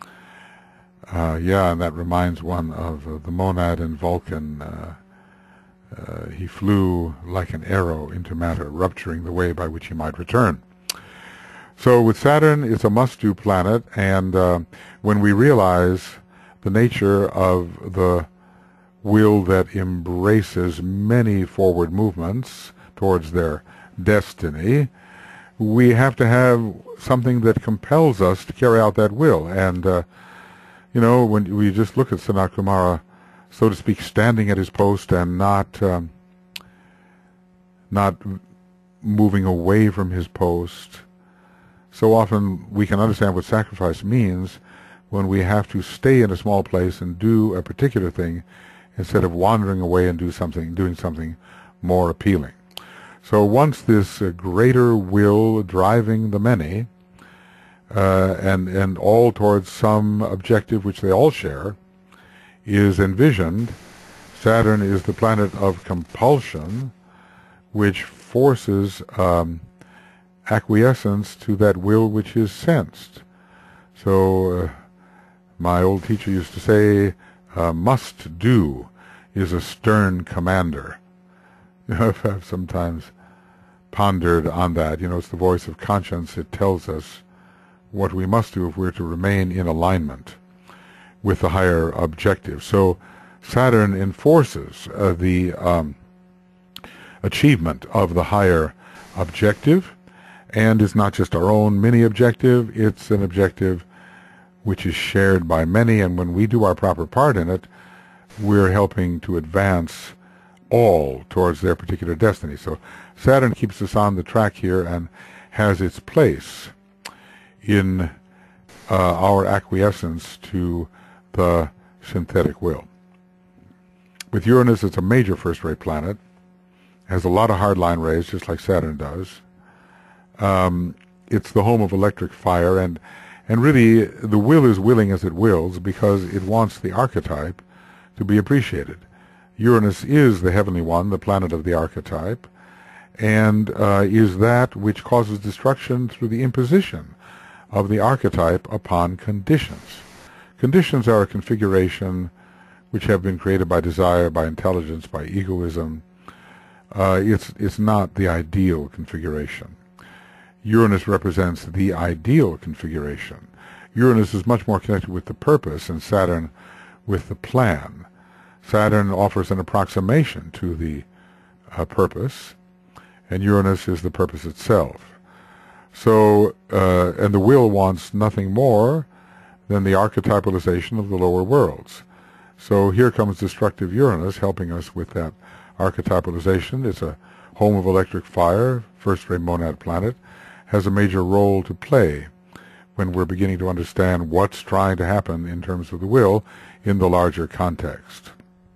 Uh, yeah, and that reminds one of uh, the monad in Vulcan. Uh, uh, he flew like an arrow into matter, rupturing the way by which he might return. So with Saturn, it's a must-do planet, and uh, when we realize the nature of the will that embraces many forward movements towards their destiny, we have to have something that compels us to carry out that will. And, uh, you know, when we just look at Sanat Kumara, so to speak, standing at his post and not, um, not moving away from his post, so often we can understand what sacrifice means when we have to stay in a small place and do a particular thing instead of wandering away and do something, doing something more appealing. So once this uh, greater will driving the many, uh, and, and all towards some objective which they all share, is envisioned, Saturn is the planet of compulsion, which forces um, acquiescence to that will which is sensed. So uh, my old teacher used to say, uh, must do is a stern commander. You know, I've sometimes pondered on that. You know, it's the voice of conscience. It tells us what we must do if we're to remain in alignment with the higher objective. So Saturn enforces uh, the um, achievement of the higher objective, And it's not just our own mini objective, it's an objective which is shared by many, and when we do our proper part in it, we're helping to advance all towards their particular destiny. So Saturn keeps us on the track here and has its place in uh, our acquiescence to the synthetic will. With Uranus, it's a major first-ray planet, has a lot of hardline rays, just like Saturn does. Um, it's the home of electric fire, and and really the will is willing as it wills because it wants the archetype to be appreciated. Uranus is the heavenly one, the planet of the archetype, and uh, is that which causes destruction through the imposition of the archetype upon conditions. Conditions are a configuration which have been created by desire, by intelligence, by egoism. Uh, it's, it's not the ideal configuration. Uranus represents the ideal configuration. Uranus is much more connected with the purpose and Saturn with the plan. Saturn offers an approximation to the uh, purpose, and Uranus is the purpose itself. So, uh, and the will wants nothing more than the archetypalization of the lower worlds. So here comes destructive Uranus helping us with that archetypalization. It's a home of electric fire, first-ray monad planet, has a major role to play when we're beginning to understand what's trying to happen in terms of the will in the larger context.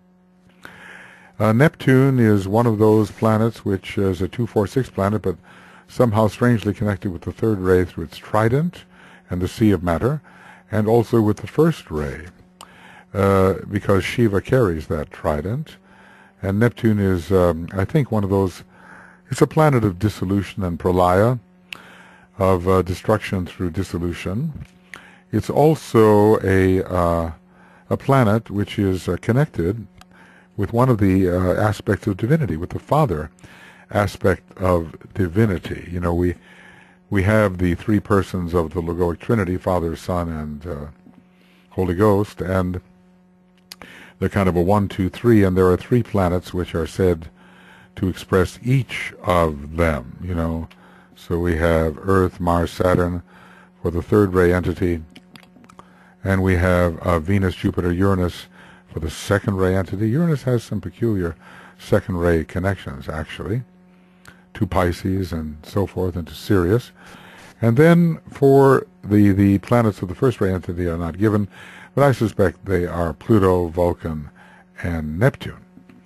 Uh, Neptune is one of those planets which is a two four six planet, but somehow strangely connected with the third ray through its trident and the sea of matter, and also with the first ray, uh, because Shiva carries that trident. And Neptune is, um, I think, one of those, it's a planet of dissolution and pralaya, of uh, destruction through dissolution. It's also a, uh, a planet which is uh, connected with one of the uh, aspects of divinity, with the Father aspect of divinity. You know, we we have the three persons of the Logoic Trinity, Father, Son, and uh, Holy Ghost, and they're kind of a one, two, three, and there are three planets which are said to express each of them, you know. So we have Earth, Mars, Saturn for the third ray entity, and we have uh, Venus, Jupiter, Uranus for the second ray entity. Uranus has some peculiar second ray connections, actually, to Pisces and so forth, and to Sirius. And then for the, the planets of the first ray entity are not given, but I suspect they are Pluto, Vulcan, and Neptune.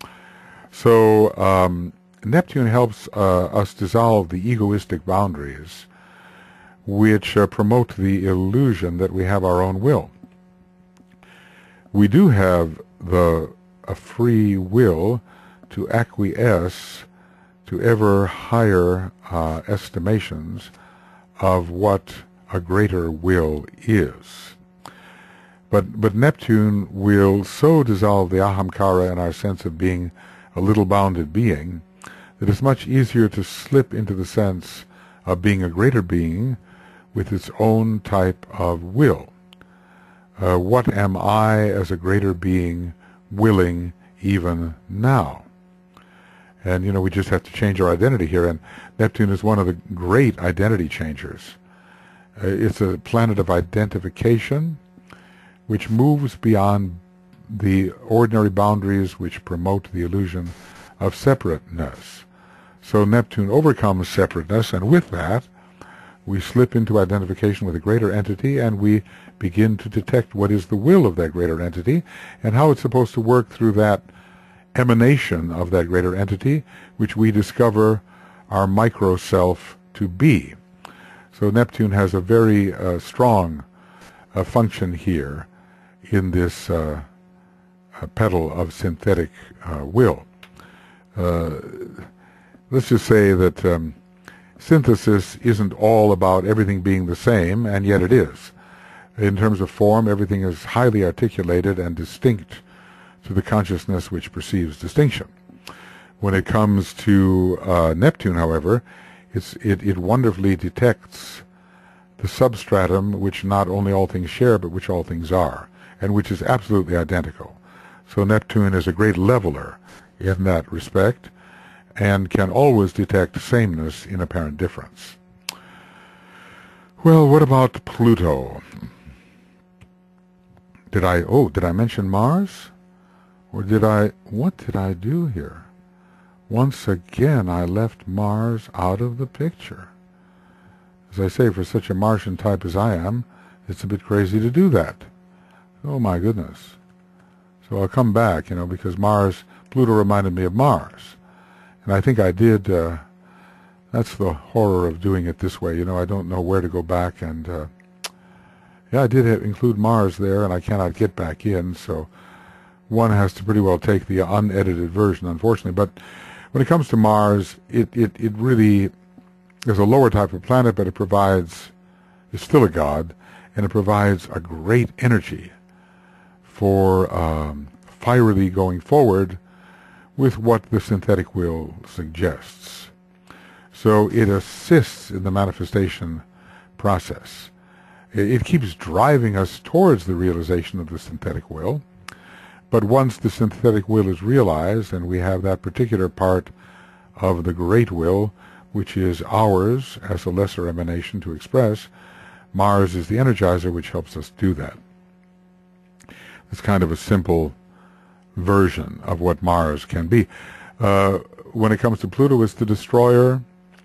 So um, Neptune helps uh, us dissolve the egoistic boundaries which uh, promote the illusion that we have our own will. We do have the a free will to acquiesce to ever higher uh, estimations of what a greater will is. But, but Neptune will so dissolve the ahamkara and our sense of being a little bounded being that it's much easier to slip into the sense of being a greater being with its own type of will. Uh, what am I as a greater being willing even now? And, you know, we just have to change our identity here, and Neptune is one of the great identity changers. Uh, it's a planet of identification which moves beyond the ordinary boundaries which promote the illusion of separateness. So Neptune overcomes separateness, and with that we slip into identification with a greater entity, and we begin to detect what is the will of that greater entity and how it's supposed to work through that emanation of that greater entity, which we discover our micro-self to be. So Neptune has a very uh, strong uh, function here in this uh, uh, petal of synthetic uh, will. Uh, let's just say that um, synthesis isn't all about everything being the same, and yet it is. In terms of form, everything is highly articulated and distinct to the consciousness which perceives distinction. When it comes to uh, Neptune, however, it's, it, it wonderfully detects the substratum which not only all things share, but which all things are, and which is absolutely identical. So Neptune is a great leveler in that respect, and can always detect sameness in apparent difference. Well, what about Pluto? Did I, oh, did I mention Mars? Or did I, what did I do here? Once again, I left Mars out of the picture. As I say, for such a Martian type as I am, it's a bit crazy to do that. Oh my goodness. So I'll come back, you know, because Mars, Pluto reminded me of Mars. And I think I did, uh, that's the horror of doing it this way. You know, I don't know where to go back. And, uh, yeah, I did have, include Mars there, and I cannot get back in. So one has to pretty well take the unedited version, unfortunately. But when it comes to Mars, it, it, it really is a lower type of planet, but it provides, it's still a god, and it provides a great energy for um, fierily going forward with what the synthetic will suggests. So it assists in the manifestation process. It, it keeps driving us towards the realization of the synthetic will. But once the synthetic will is realized, and we have that particular part of the great will, which is ours as a lesser emanation to express, Mars is the energizer which helps us do that. It's kind of a simple version of what Mars can be. Uh, when it comes to Pluto, it's the destroyer.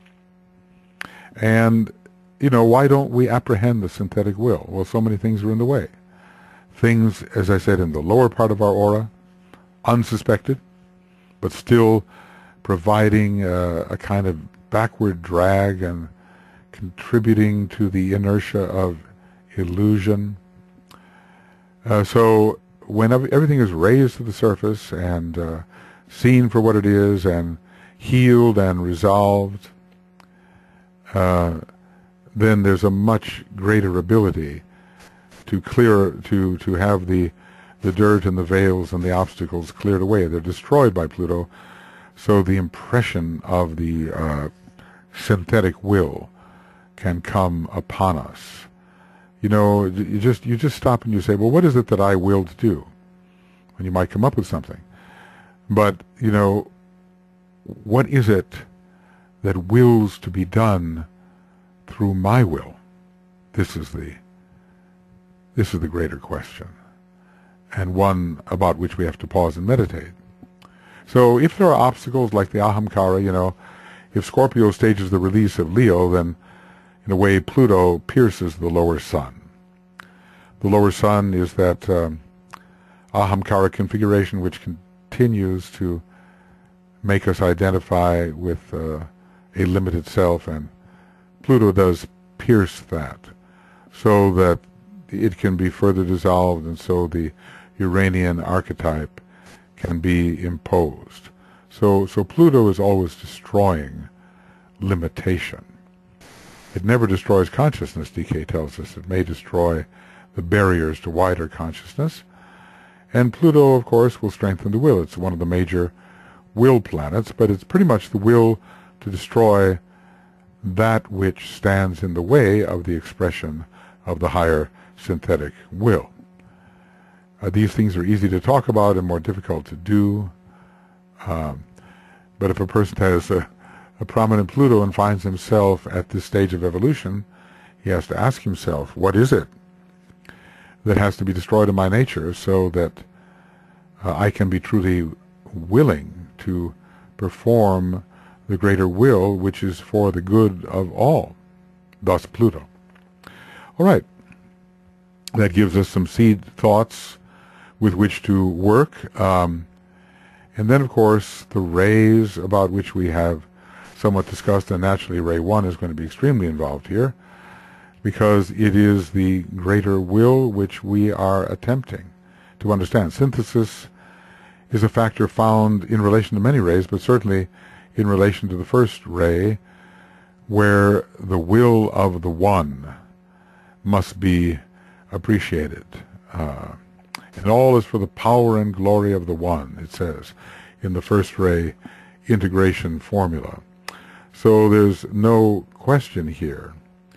And, you know, why don't we apprehend the synthetic will? Well, so many things are in the way. Things, as I said, in the lower part of our aura, unsuspected, but still providing uh, a kind of backward drag and contributing to the inertia of illusion. Uh, so when everything is raised to the surface and uh, seen for what it is and healed and resolved, uh, then there's a much greater ability to clear, to, to have the, the dirt and the veils and the obstacles cleared away. They're destroyed by Pluto, so the impression of the uh, synthetic will can come upon us. You know, you just, you just stop and you say, well, what is it that I will to do? And you might come up with something. But, you know, what is it that wills to be done through my will? This is the This is the greater question, and one about which we have to pause and meditate. So if there are obstacles like the Ahamkara, you know, if Scorpio stages the release of Leo, then in a way Pluto pierces the lower sun. The lower sun is that um, Ahamkara configuration which continues to make us identify with uh, a limited self, and Pluto does pierce that so that it can be further dissolved, and so the Uranian archetype can be imposed. So, so Pluto is always destroying limitation. It never destroys consciousness, D K tells us. It may destroy the barriers to wider consciousness. And Pluto, of course, will strengthen the will. It's one of the major will planets, but it's pretty much the will to destroy that which stands in the way of the expression of the higher synthetic will. Uh, these things are easy to talk about and more difficult to do. Um, but if a person has a, a prominent Pluto and finds himself at this stage of evolution, he has to ask himself, what is it that has to be destroyed in my nature so that uh, I can be truly willing to perform the greater will, which is for the good of all, thus Pluto. All right. That gives us some seed thoughts with which to work. Um, and then, of course, the rays about which we have somewhat discussed, and naturally ray one is going to be extremely involved here, because it is the greater will which we are attempting to understand. Synthesis is a factor found in relation to many rays, but certainly in relation to the first ray, where the will of the one must be appreciated. Uh, and all is for the power and glory of the one, it says in the first ray integration formula. So there's no question here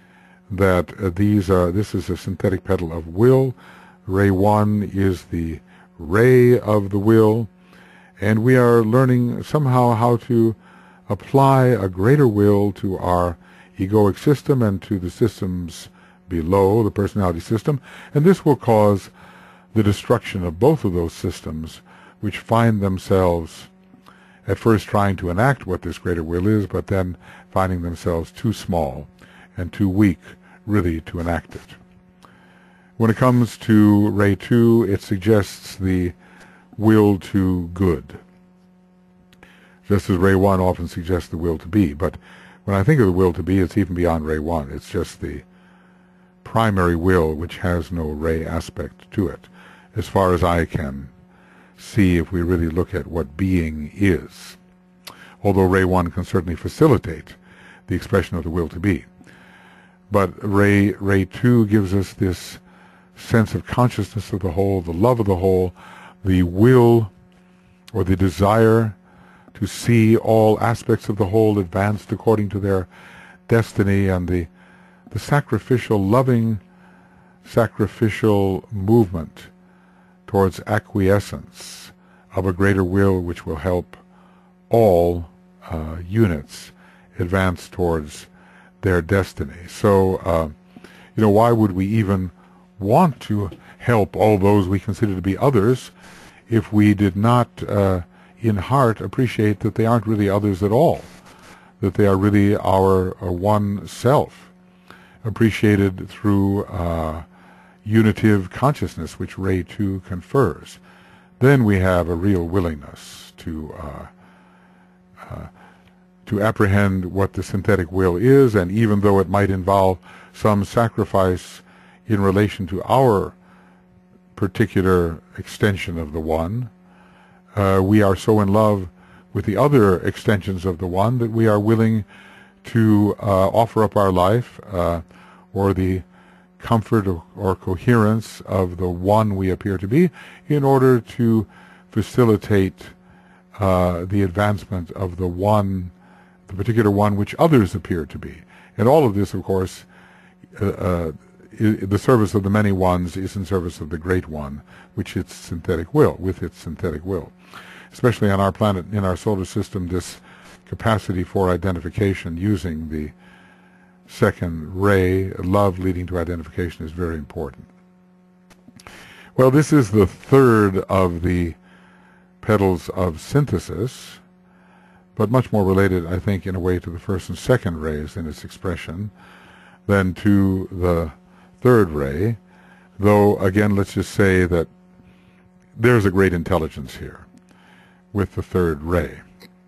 that uh, these are, this is a synthetic petal of will. Ray one is the ray of the will, and we are learning somehow how to apply a greater will to our egoic system and to the systems below the personality system, and this will cause the destruction of both of those systems, which find themselves at first trying to enact what this greater will is, but then finding themselves too small and too weak really to enact it. When it comes to Ray two, it suggests the will to good, just as Ray one often suggests the will to be. But when I think of the will to be, it's even beyond Ray one. It's just the primary will which has no Ray aspect to it, as far as I can see if we really look at what being is, although Ray one can certainly facilitate the expression of the will to be. But Ray, Ray two gives us this sense of consciousness of the whole, the love of the whole, the will or the desire to see all aspects of the whole advanced according to their destiny, and the, the sacrificial, loving, sacrificial movement towards acquiescence of a greater will which will help all uh, units advance towards their destiny. So, uh, you know, why would we even want to help all those we consider to be others if we did not uh, in heart appreciate that they aren't really others at all, that they are really our uh, one self, appreciated through uh, unitive consciousness which Ray two confers. Then we have a real willingness to uh, uh, to apprehend what the synthetic will is, and even though it might involve some sacrifice in relation to our particular extension of the One, uh, we are so in love with the other extensions of the One that we are willing to uh, offer up our life uh, or the comfort or, or coherence of the One we appear to be in order to facilitate uh, the advancement of the One, the particular One which others appear to be. And all of this, of course, uh, uh, the service of the many ones is in service of the great One, which its synthetic will, with its synthetic will. Especially on our planet, in our solar system, this capacity for identification using the second ray, love leading to identification, is very important. Well, this is the third of the petals of synthesis, but much more related, I think, in a way to the first and second rays in its expression than to the third ray, though, again, let's just say that there's a great intelligence here with the third ray.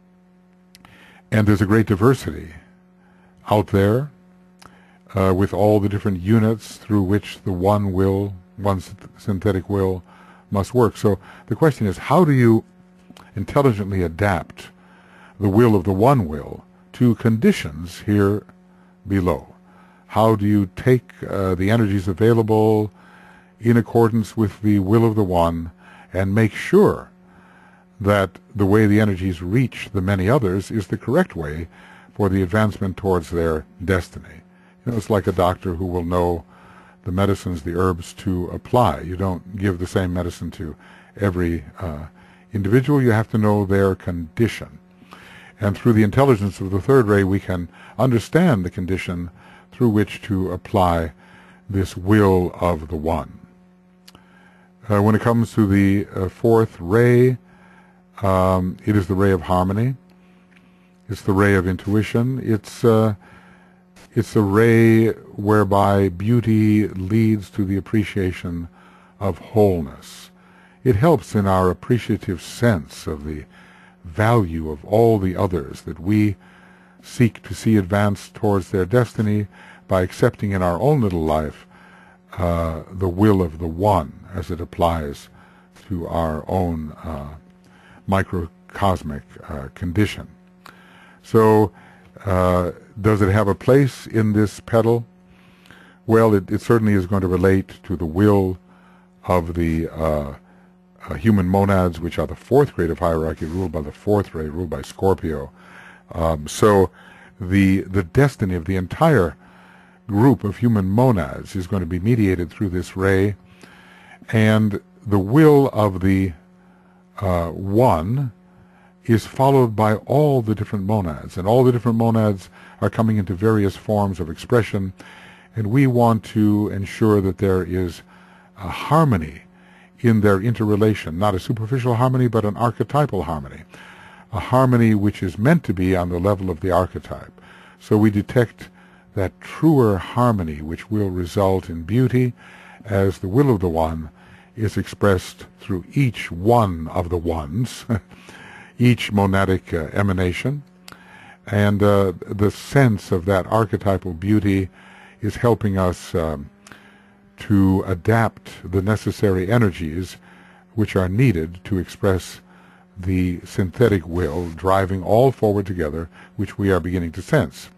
And there's a great diversity out there uh, with all the different units through which the one will, one synthetic will, must work. So the question is, how do you intelligently adapt the will of the one will to conditions here below? How do you take uh, the energies available in accordance with the will of the One and make sure that the way the energies reach the many others is the correct way for the advancement towards their destiny? You know, it's like a doctor who will know the medicines, the herbs to apply. You don't give the same medicine to every uh, individual. You have to know their condition. And through the intelligence of the third ray, we can understand the condition through which to apply this will of the One. Uh, when it comes to the uh, fourth ray, um, it is the ray of harmony. It's the ray of intuition. It's uh, it's a ray whereby beauty leads to the appreciation of wholeness. It helps in our appreciative sense of the value of all the others that we seek to see advance towards their destiny by accepting in our own little life uh, the will of the One as it applies to our own uh, microcosmic uh, condition. So uh, does it have a place in this petal? Well, it, it certainly is going to relate to the will of the uh, uh, human monads, which are the fourth grade of hierarchy, ruled by the fourth ray, ruled by Scorpio. Um, so the the destiny of the entire group of human monads is going to be mediated through this ray, and the will of the uh, One is followed by all the different monads, and all the different monads are coming into various forms of expression, and we want to ensure that there is a harmony in their interrelation, not a superficial harmony, but an archetypal harmony, a harmony which is meant to be on the level of the archetype. So we detect that truer harmony which will result in beauty as the will of the One is expressed through each one of the ones, each monadic uh, emanation. And uh, the sense of that archetypal beauty is helping us um, to adapt the necessary energies which are needed to express the synthetic will driving all forward together, which we are beginning to sense.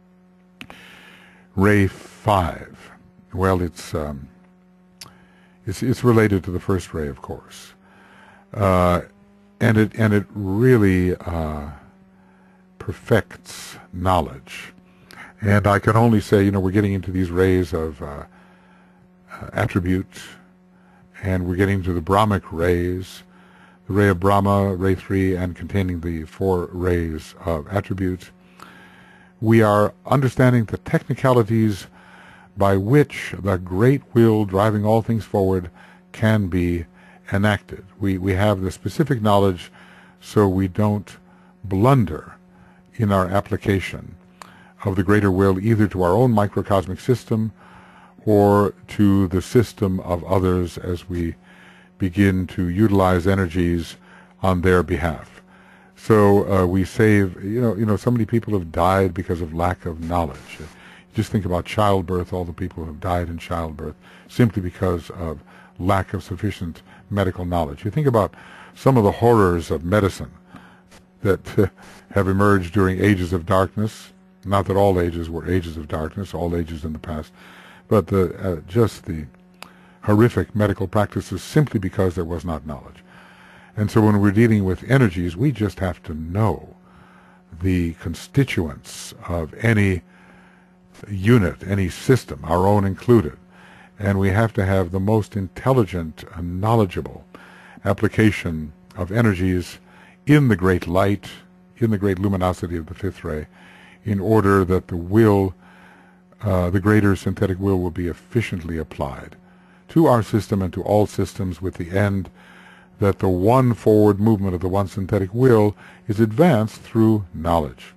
Ray five. Well, it's um, it's it's related to the first ray, of course, uh, and it and it really uh, perfects knowledge. And I can only say, you know, we're getting into these rays of uh, uh, attribute, and we're getting to the Brahmic rays, the ray of Brahma, ray three, and containing the four rays of attribute. We are understanding the technicalities by which the great will driving all things forward can be enacted. We, we have the specific knowledge so we don't blunder in our application of the greater will either to our own microcosmic system or to the system of others as we begin to utilize energies on their behalf. So uh, we save, you know, you know, so many people have died because of lack of knowledge. Uh, just think about childbirth, all the people who have died in childbirth simply because of lack of sufficient medical knowledge. You think about some of the horrors of medicine that uh, have emerged during ages of darkness. Not that all ages were ages of darkness, all ages in the past, but the, uh, just the horrific medical practices simply because there was not knowledge. And so when we're dealing with energies, we just have to know the constituents of any unit, any system, our own included. And we have to have the most intelligent and knowledgeable application of energies in the great light, in the great luminosity of the fifth ray, in order that the will, uh, the greater synthetic will, will be efficiently applied to our system and to all systems, with the end that the one forward movement of the one synthetic will is advanced through knowledge.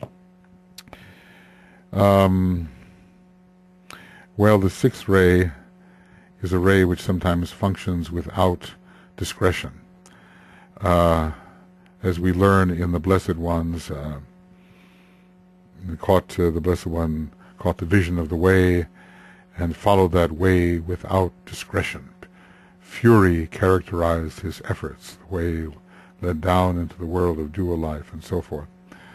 Um, well, the sixth ray is a ray which sometimes functions without discretion. Uh, as we learn in the Blessed Ones, uh, caught uh, the Blessed One caught the vision of the way and followed that way without discretion. Fury characterized his efforts. The way led down into the world of dual life and so forth.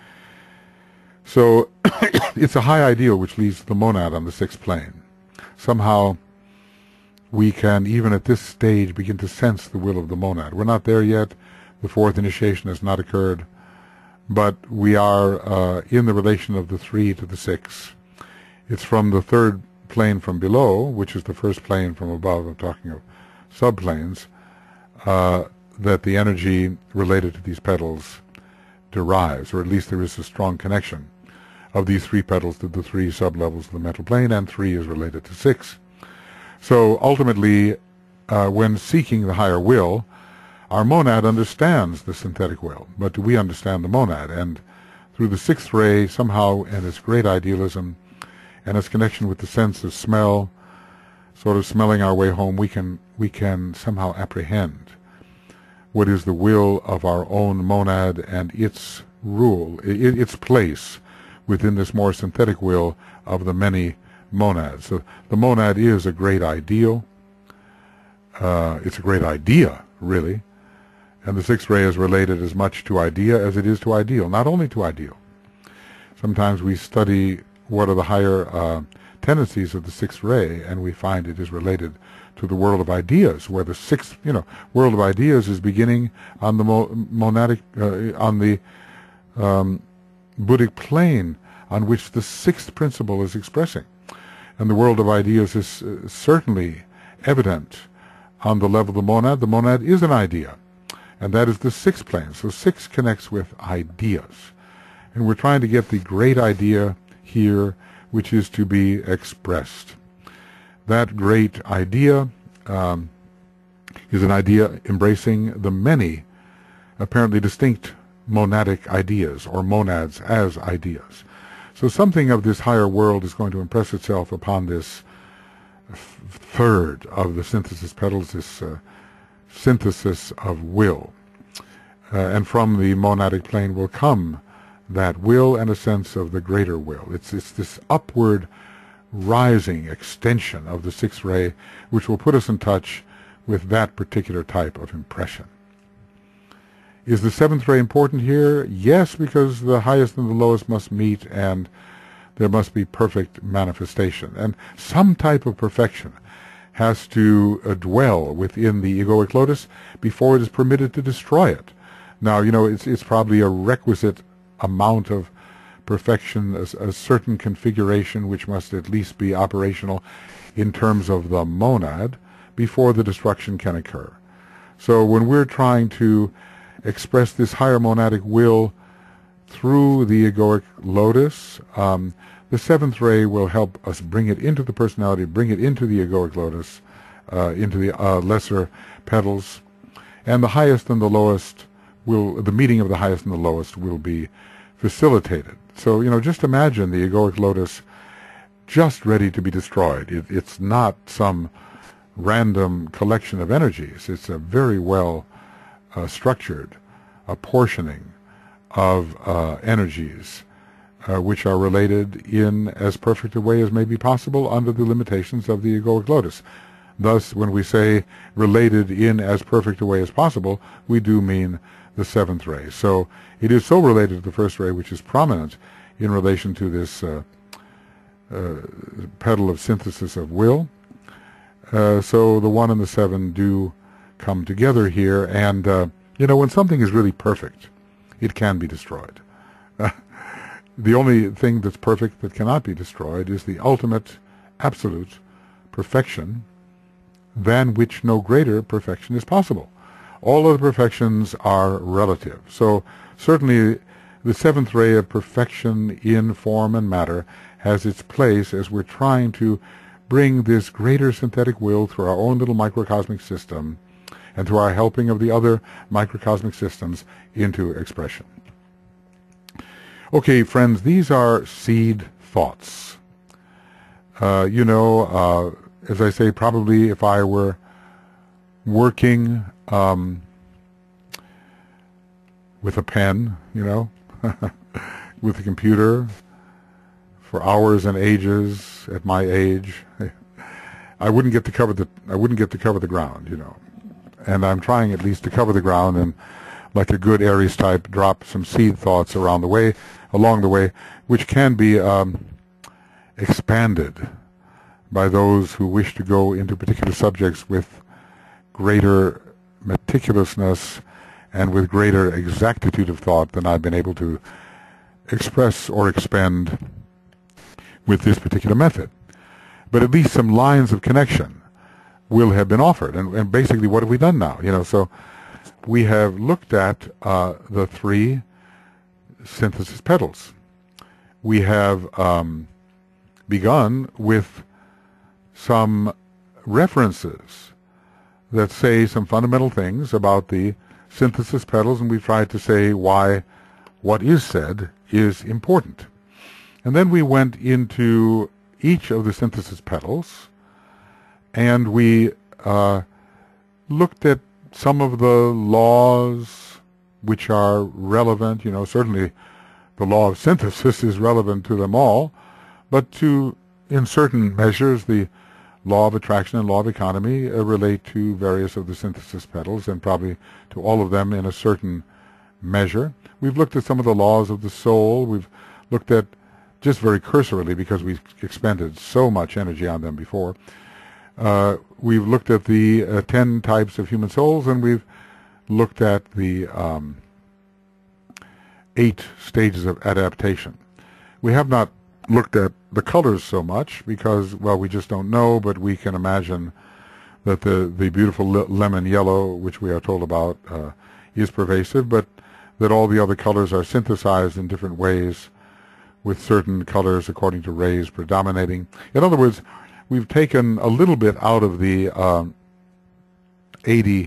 So it's a high ideal which leads to the monad on the sixth plane. Somehow we can, even at this stage, begin to sense the will of the monad. We're not there yet. The fourth initiation has not occurred. But we are uh, in the relation of the three to the six. It's from the third plane from below, which is the first plane from above. I'm talking of subplanes, uh, that the energy related to these petals derives, or at least there is a strong connection of these three petals to the three sublevels of the mental plane, and three is related to six. So ultimately, uh, when seeking the higher will, our monad understands the synthetic will, but do we understand the monad? And through the sixth ray, somehow, and its great idealism, and its connection with the sense of smell, sort of smelling our way home, we can we can somehow apprehend what is the will of our own monad and its rule, it, its place within this more synthetic will of the many monads. So the monad is a great ideal. Uh, it's a great idea, really. And the sixth ray is related as much to idea as it is to ideal, not only to ideal. Sometimes we study what are the higher uh, tendencies of the sixth ray, and we find it is related to the world of ideas, where the sixth, you know, world of ideas is beginning on the mo monadic, uh, on the um, Buddhic plane, on which the sixth principle is expressing. And the world of ideas is uh, certainly evident on the level of the monad. The monad is an idea, and that is the sixth plane. So six connects with ideas. And we're trying to get the great idea here which is to be expressed. That great idea um, is an idea embracing the many apparently distinct monadic ideas, or monads as ideas. So something of this higher world is going to impress itself upon this third of the synthesis petals, this uh, synthesis of will. Uh, and from the monadic plane will come that will and a sense of the greater will. It's, it's this upward rising extension of the sixth ray which will put us in touch with that particular type of impression. Is the seventh ray important here? Yes, because the highest and the lowest must meet, and there must be perfect manifestation. And some type of perfection has to uh, dwell within the egoic lotus before it is permitted to destroy it. Now, you know, it's, it's probably a requisite amount of perfection, a, a certain configuration which must at least be operational in terms of the monad before the destruction can occur. So when we're trying to express this higher monadic will through the egoic lotus, um, the seventh ray will help us bring it into the personality, bring it into the egoic lotus, uh, into the uh, lesser petals, and the highest and the lowest will, the meeting of the highest and the lowest will be facilitated. So, you know, just imagine the egoic lotus just ready to be destroyed. It, it's not some random collection of energies. It's a very well uh, structured apportioning of uh, energies uh, which are related in as perfect a way as may be possible under the limitations of the egoic lotus. Thus, when we say related in as perfect a way as possible, we do mean the seventh ray. So it is so related to the first ray, which is prominent in relation to this uh, uh, petal of synthesis of will. Uh, so the one and the seven do come together here, and uh, you know, when something is really perfect, it can be destroyed. Uh, the only thing that's perfect that cannot be destroyed is the ultimate, absolute perfection, than which no greater perfection is possible. All other perfections are relative. So certainly the seventh ray of perfection in form and matter has its place as we're trying to bring this greater synthetic will through our own little microcosmic system and through our helping of the other microcosmic systems into expression. Okay, friends, these are seed thoughts. Uh, you know, uh, as I say, probably if I were working um, with a pen, you know, with a computer for hours and ages at my age, I wouldn't get to cover the I wouldn't get to cover the ground, you know. And I'm trying at least to cover the ground and, like a good Aries type, drop some seed thoughts around the way, along the way, which can be um, expanded by those who wish to go into particular subjects with greater meticulousness and with greater exactitude of thought than I've been able to express or expend with this particular method. But at least some lines of connection will have been offered. And, and basically, what have we done now? You know, so we have looked at uh, the three synthesis petals. We have um, begun with some references that say some fundamental things about the synthesis petals, and we've tried to say why what is said is important. And then we went into each of the synthesis petals, and we uh, looked at some of the laws which are relevant. You know, certainly the law of synthesis is relevant to them all, but to, in certain measures, the law of attraction and law of economy uh, relate to various of the synthesis petals, and probably to all of them in a certain measure. We've looked at some of the laws of the soul. We've looked at, just very cursorily because we've expended so much energy on them before, uh, we've looked at the uh, ten types of human souls, and we've looked at the um, eight stages of adaptation. We have not looked at the colors so much because, well, we just don't know, but we can imagine that the, the beautiful le lemon yellow, which we are told about, uh, is pervasive, but that all the other colors are synthesized in different ways with certain colors according to rays predominating. In other words, we've taken a little bit out of the uh, eighty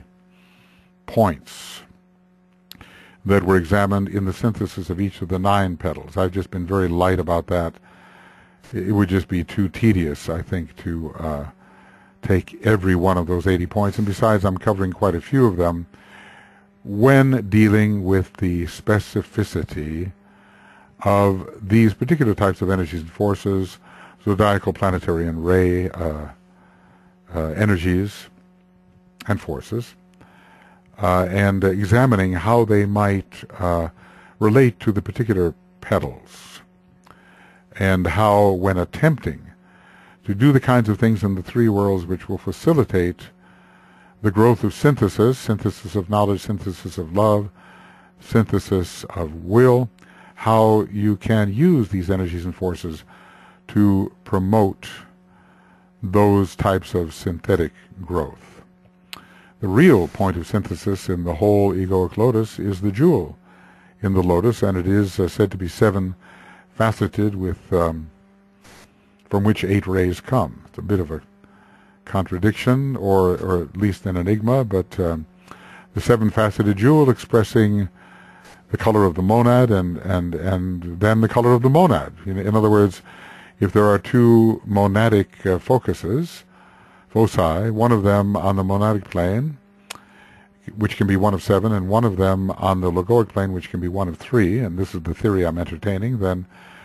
points that were examined in the synthesis of each of the nine petals. I've just been very light about that. It would just be too tedious, I think, to uh, take every one of those eighty points. And besides, I'm covering quite a few of them when dealing with the specificity of these particular types of energies and forces, zodiacal, planetary, and ray uh, uh, energies and forces, uh, and uh, examining how they might uh, relate to the particular petals, and how, when attempting to do the kinds of things in the three worlds which will facilitate the growth of synthesis, synthesis of knowledge, synthesis of love, synthesis of will, how you can use these energies and forces to promote those types of synthetic growth. The real point of synthesis in the whole egoic lotus is the jewel in the lotus, and it is uh, said to be seven faceted, with um, from which eight rays come. It's a bit of a contradiction, or, or at least an enigma, but um, the seven-faceted jewel expressing the color of the monad, and, and, and then the color of the monad. In, in other words, if there are two monadic uh, focuses, foci, one of them on the monadic plane, which can be one of seven, and one of them on the logoic plane, which can be one of three, and this is the theory I'm entertaining, then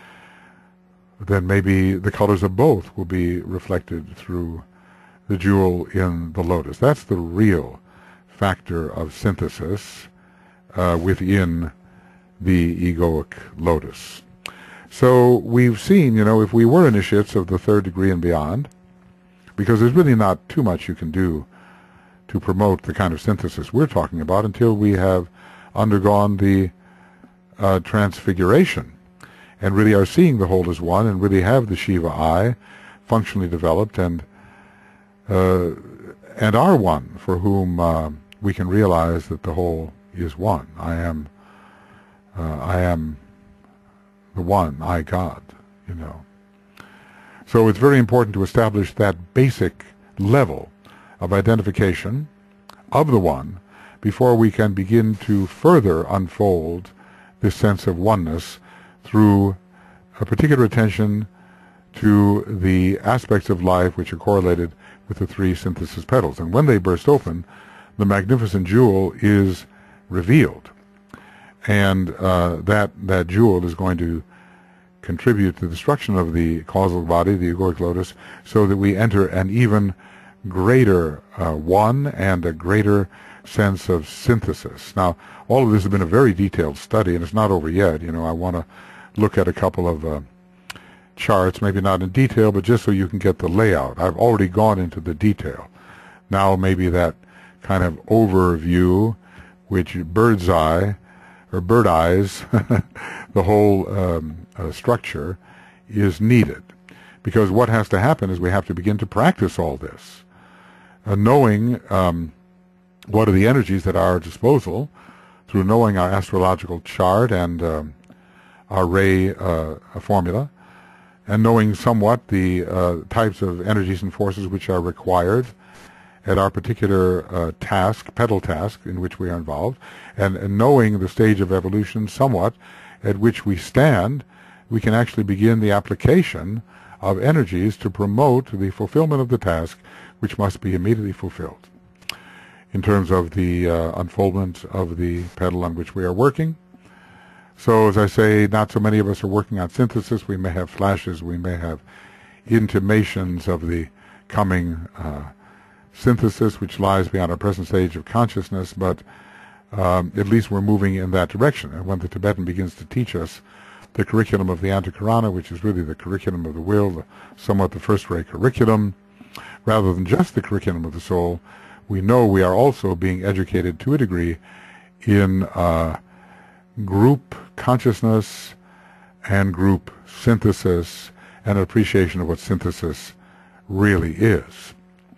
then maybe the colors of both will be reflected through the jewel in the lotus. That's the real factor of synthesis uh, within the egoic lotus. So we've seen, you know, if we were initiates of the third degree and beyond, because there's really not too much you can do to promote the kind of synthesis we're talking about until we have undergone the uh, transfiguration and really are seeing the whole as one, and really have the Shiva eye functionally developed, and uh, and are one, for whom uh, we can realize that the whole is one. I am, uh, I am the one, I God, you know. So it's very important to establish that basic level of identification of the one before we can begin to further unfold this sense of oneness through a particular attention to the aspects of life which are correlated with the three synthesis petals. And when they burst open, the magnificent jewel is revealed. And uh, that, that jewel is going to contribute to the destruction of the causal body, the egoic lotus, so that we enter an even greater uh, one and a greater sense of synthesis. Now, all of this has been a very detailed study, and it's not over yet. You know, I want to look at a couple of uh, charts, maybe not in detail, but just so you can get the layout. I've already gone into the detail. Now maybe that kind of overview, which bird's eye, or bird eyes, the whole um, uh, structure is needed. Because what has to happen is we have to begin to practice all this. Uh, knowing um, what are the energies that are at our disposal, through knowing our astrological chart and um, our ray uh, formula, and knowing somewhat the uh, types of energies and forces which are required at our particular uh, task, petal task, in which we are involved, and, and knowing the stage of evolution somewhat at which we stand, we can actually begin the application of energies to promote the fulfillment of the task which must be immediately fulfilled in terms of the uh, unfoldment of the petal on which we are working. So, as I say, not so many of us are working on synthesis. We may have flashes, we may have intimations of the coming uh, synthesis which lies beyond our present stage of consciousness, but um, at least we're moving in that direction. And when the Tibetan begins to teach us the curriculum of the Antakarana, which is really the curriculum of the will, the, somewhat the first-rate curriculum, rather than just the curriculum of the soul, we know we are also being educated to a degree in uh, group consciousness and group synthesis and appreciation of what synthesis really is.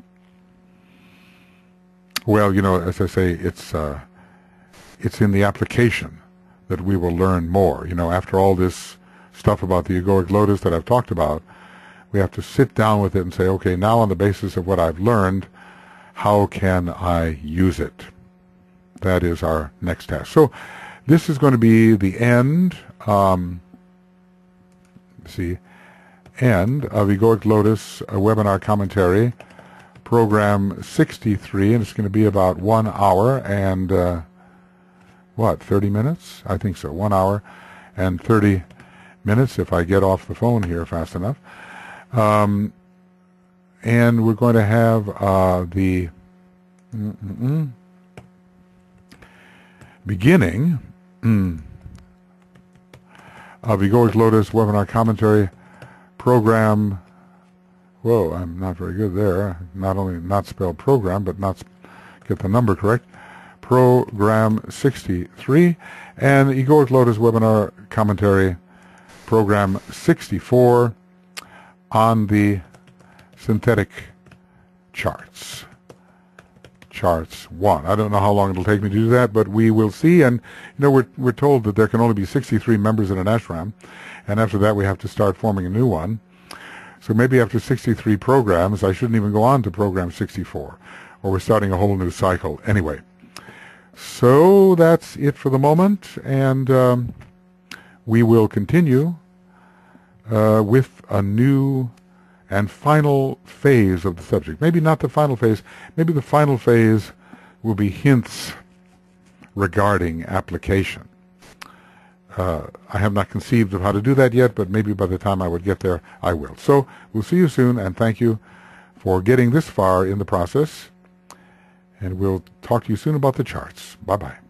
Well, you know, as I say, it's uh, it's in the application that we will learn more. You know, after all this stuff about the egoic lotus that I've talked about. We have to sit down with it and say, okay, now on the basis of what I've learned, how can I use it? That is our next task. So this is going to be the end, um, see, end of Egoic Lotus a webinar commentary, program sixty-three, and it's going to be about one hour and, uh, what, thirty minutes? I think so, one hour and thirty minutes if I get off the phone here fast enough. Um, and we're going to have uh, the mm, mm, mm, beginning mm, of Egoic Lotus webinar commentary program. Whoa, I'm not very good there. Not only not spelled program, but not get the number correct. Program sixty-three, and Egoic Lotus webinar commentary program sixty-four on the synthetic charts. Charts one. I don't know how long it'll take me to do that, but we will see. And you know, we're we're told that there can only be sixty-three members in an ashram, and after that we have to start forming a new one. So maybe after sixty-three programs, I shouldn't even go on to program sixty-four, or we're starting a whole new cycle. Anyway, so that's it for the moment, and um, we will continue uh, with a new and final phase of the subject. Maybe not the final phase. Maybe the final phase will be hints regarding application. Uh, I have not conceived of how to do that yet, but maybe by the time I would get there, I will. So we'll see you soon, and thank you for getting this far in the process. And we'll talk to you soon about the charts. Bye-bye.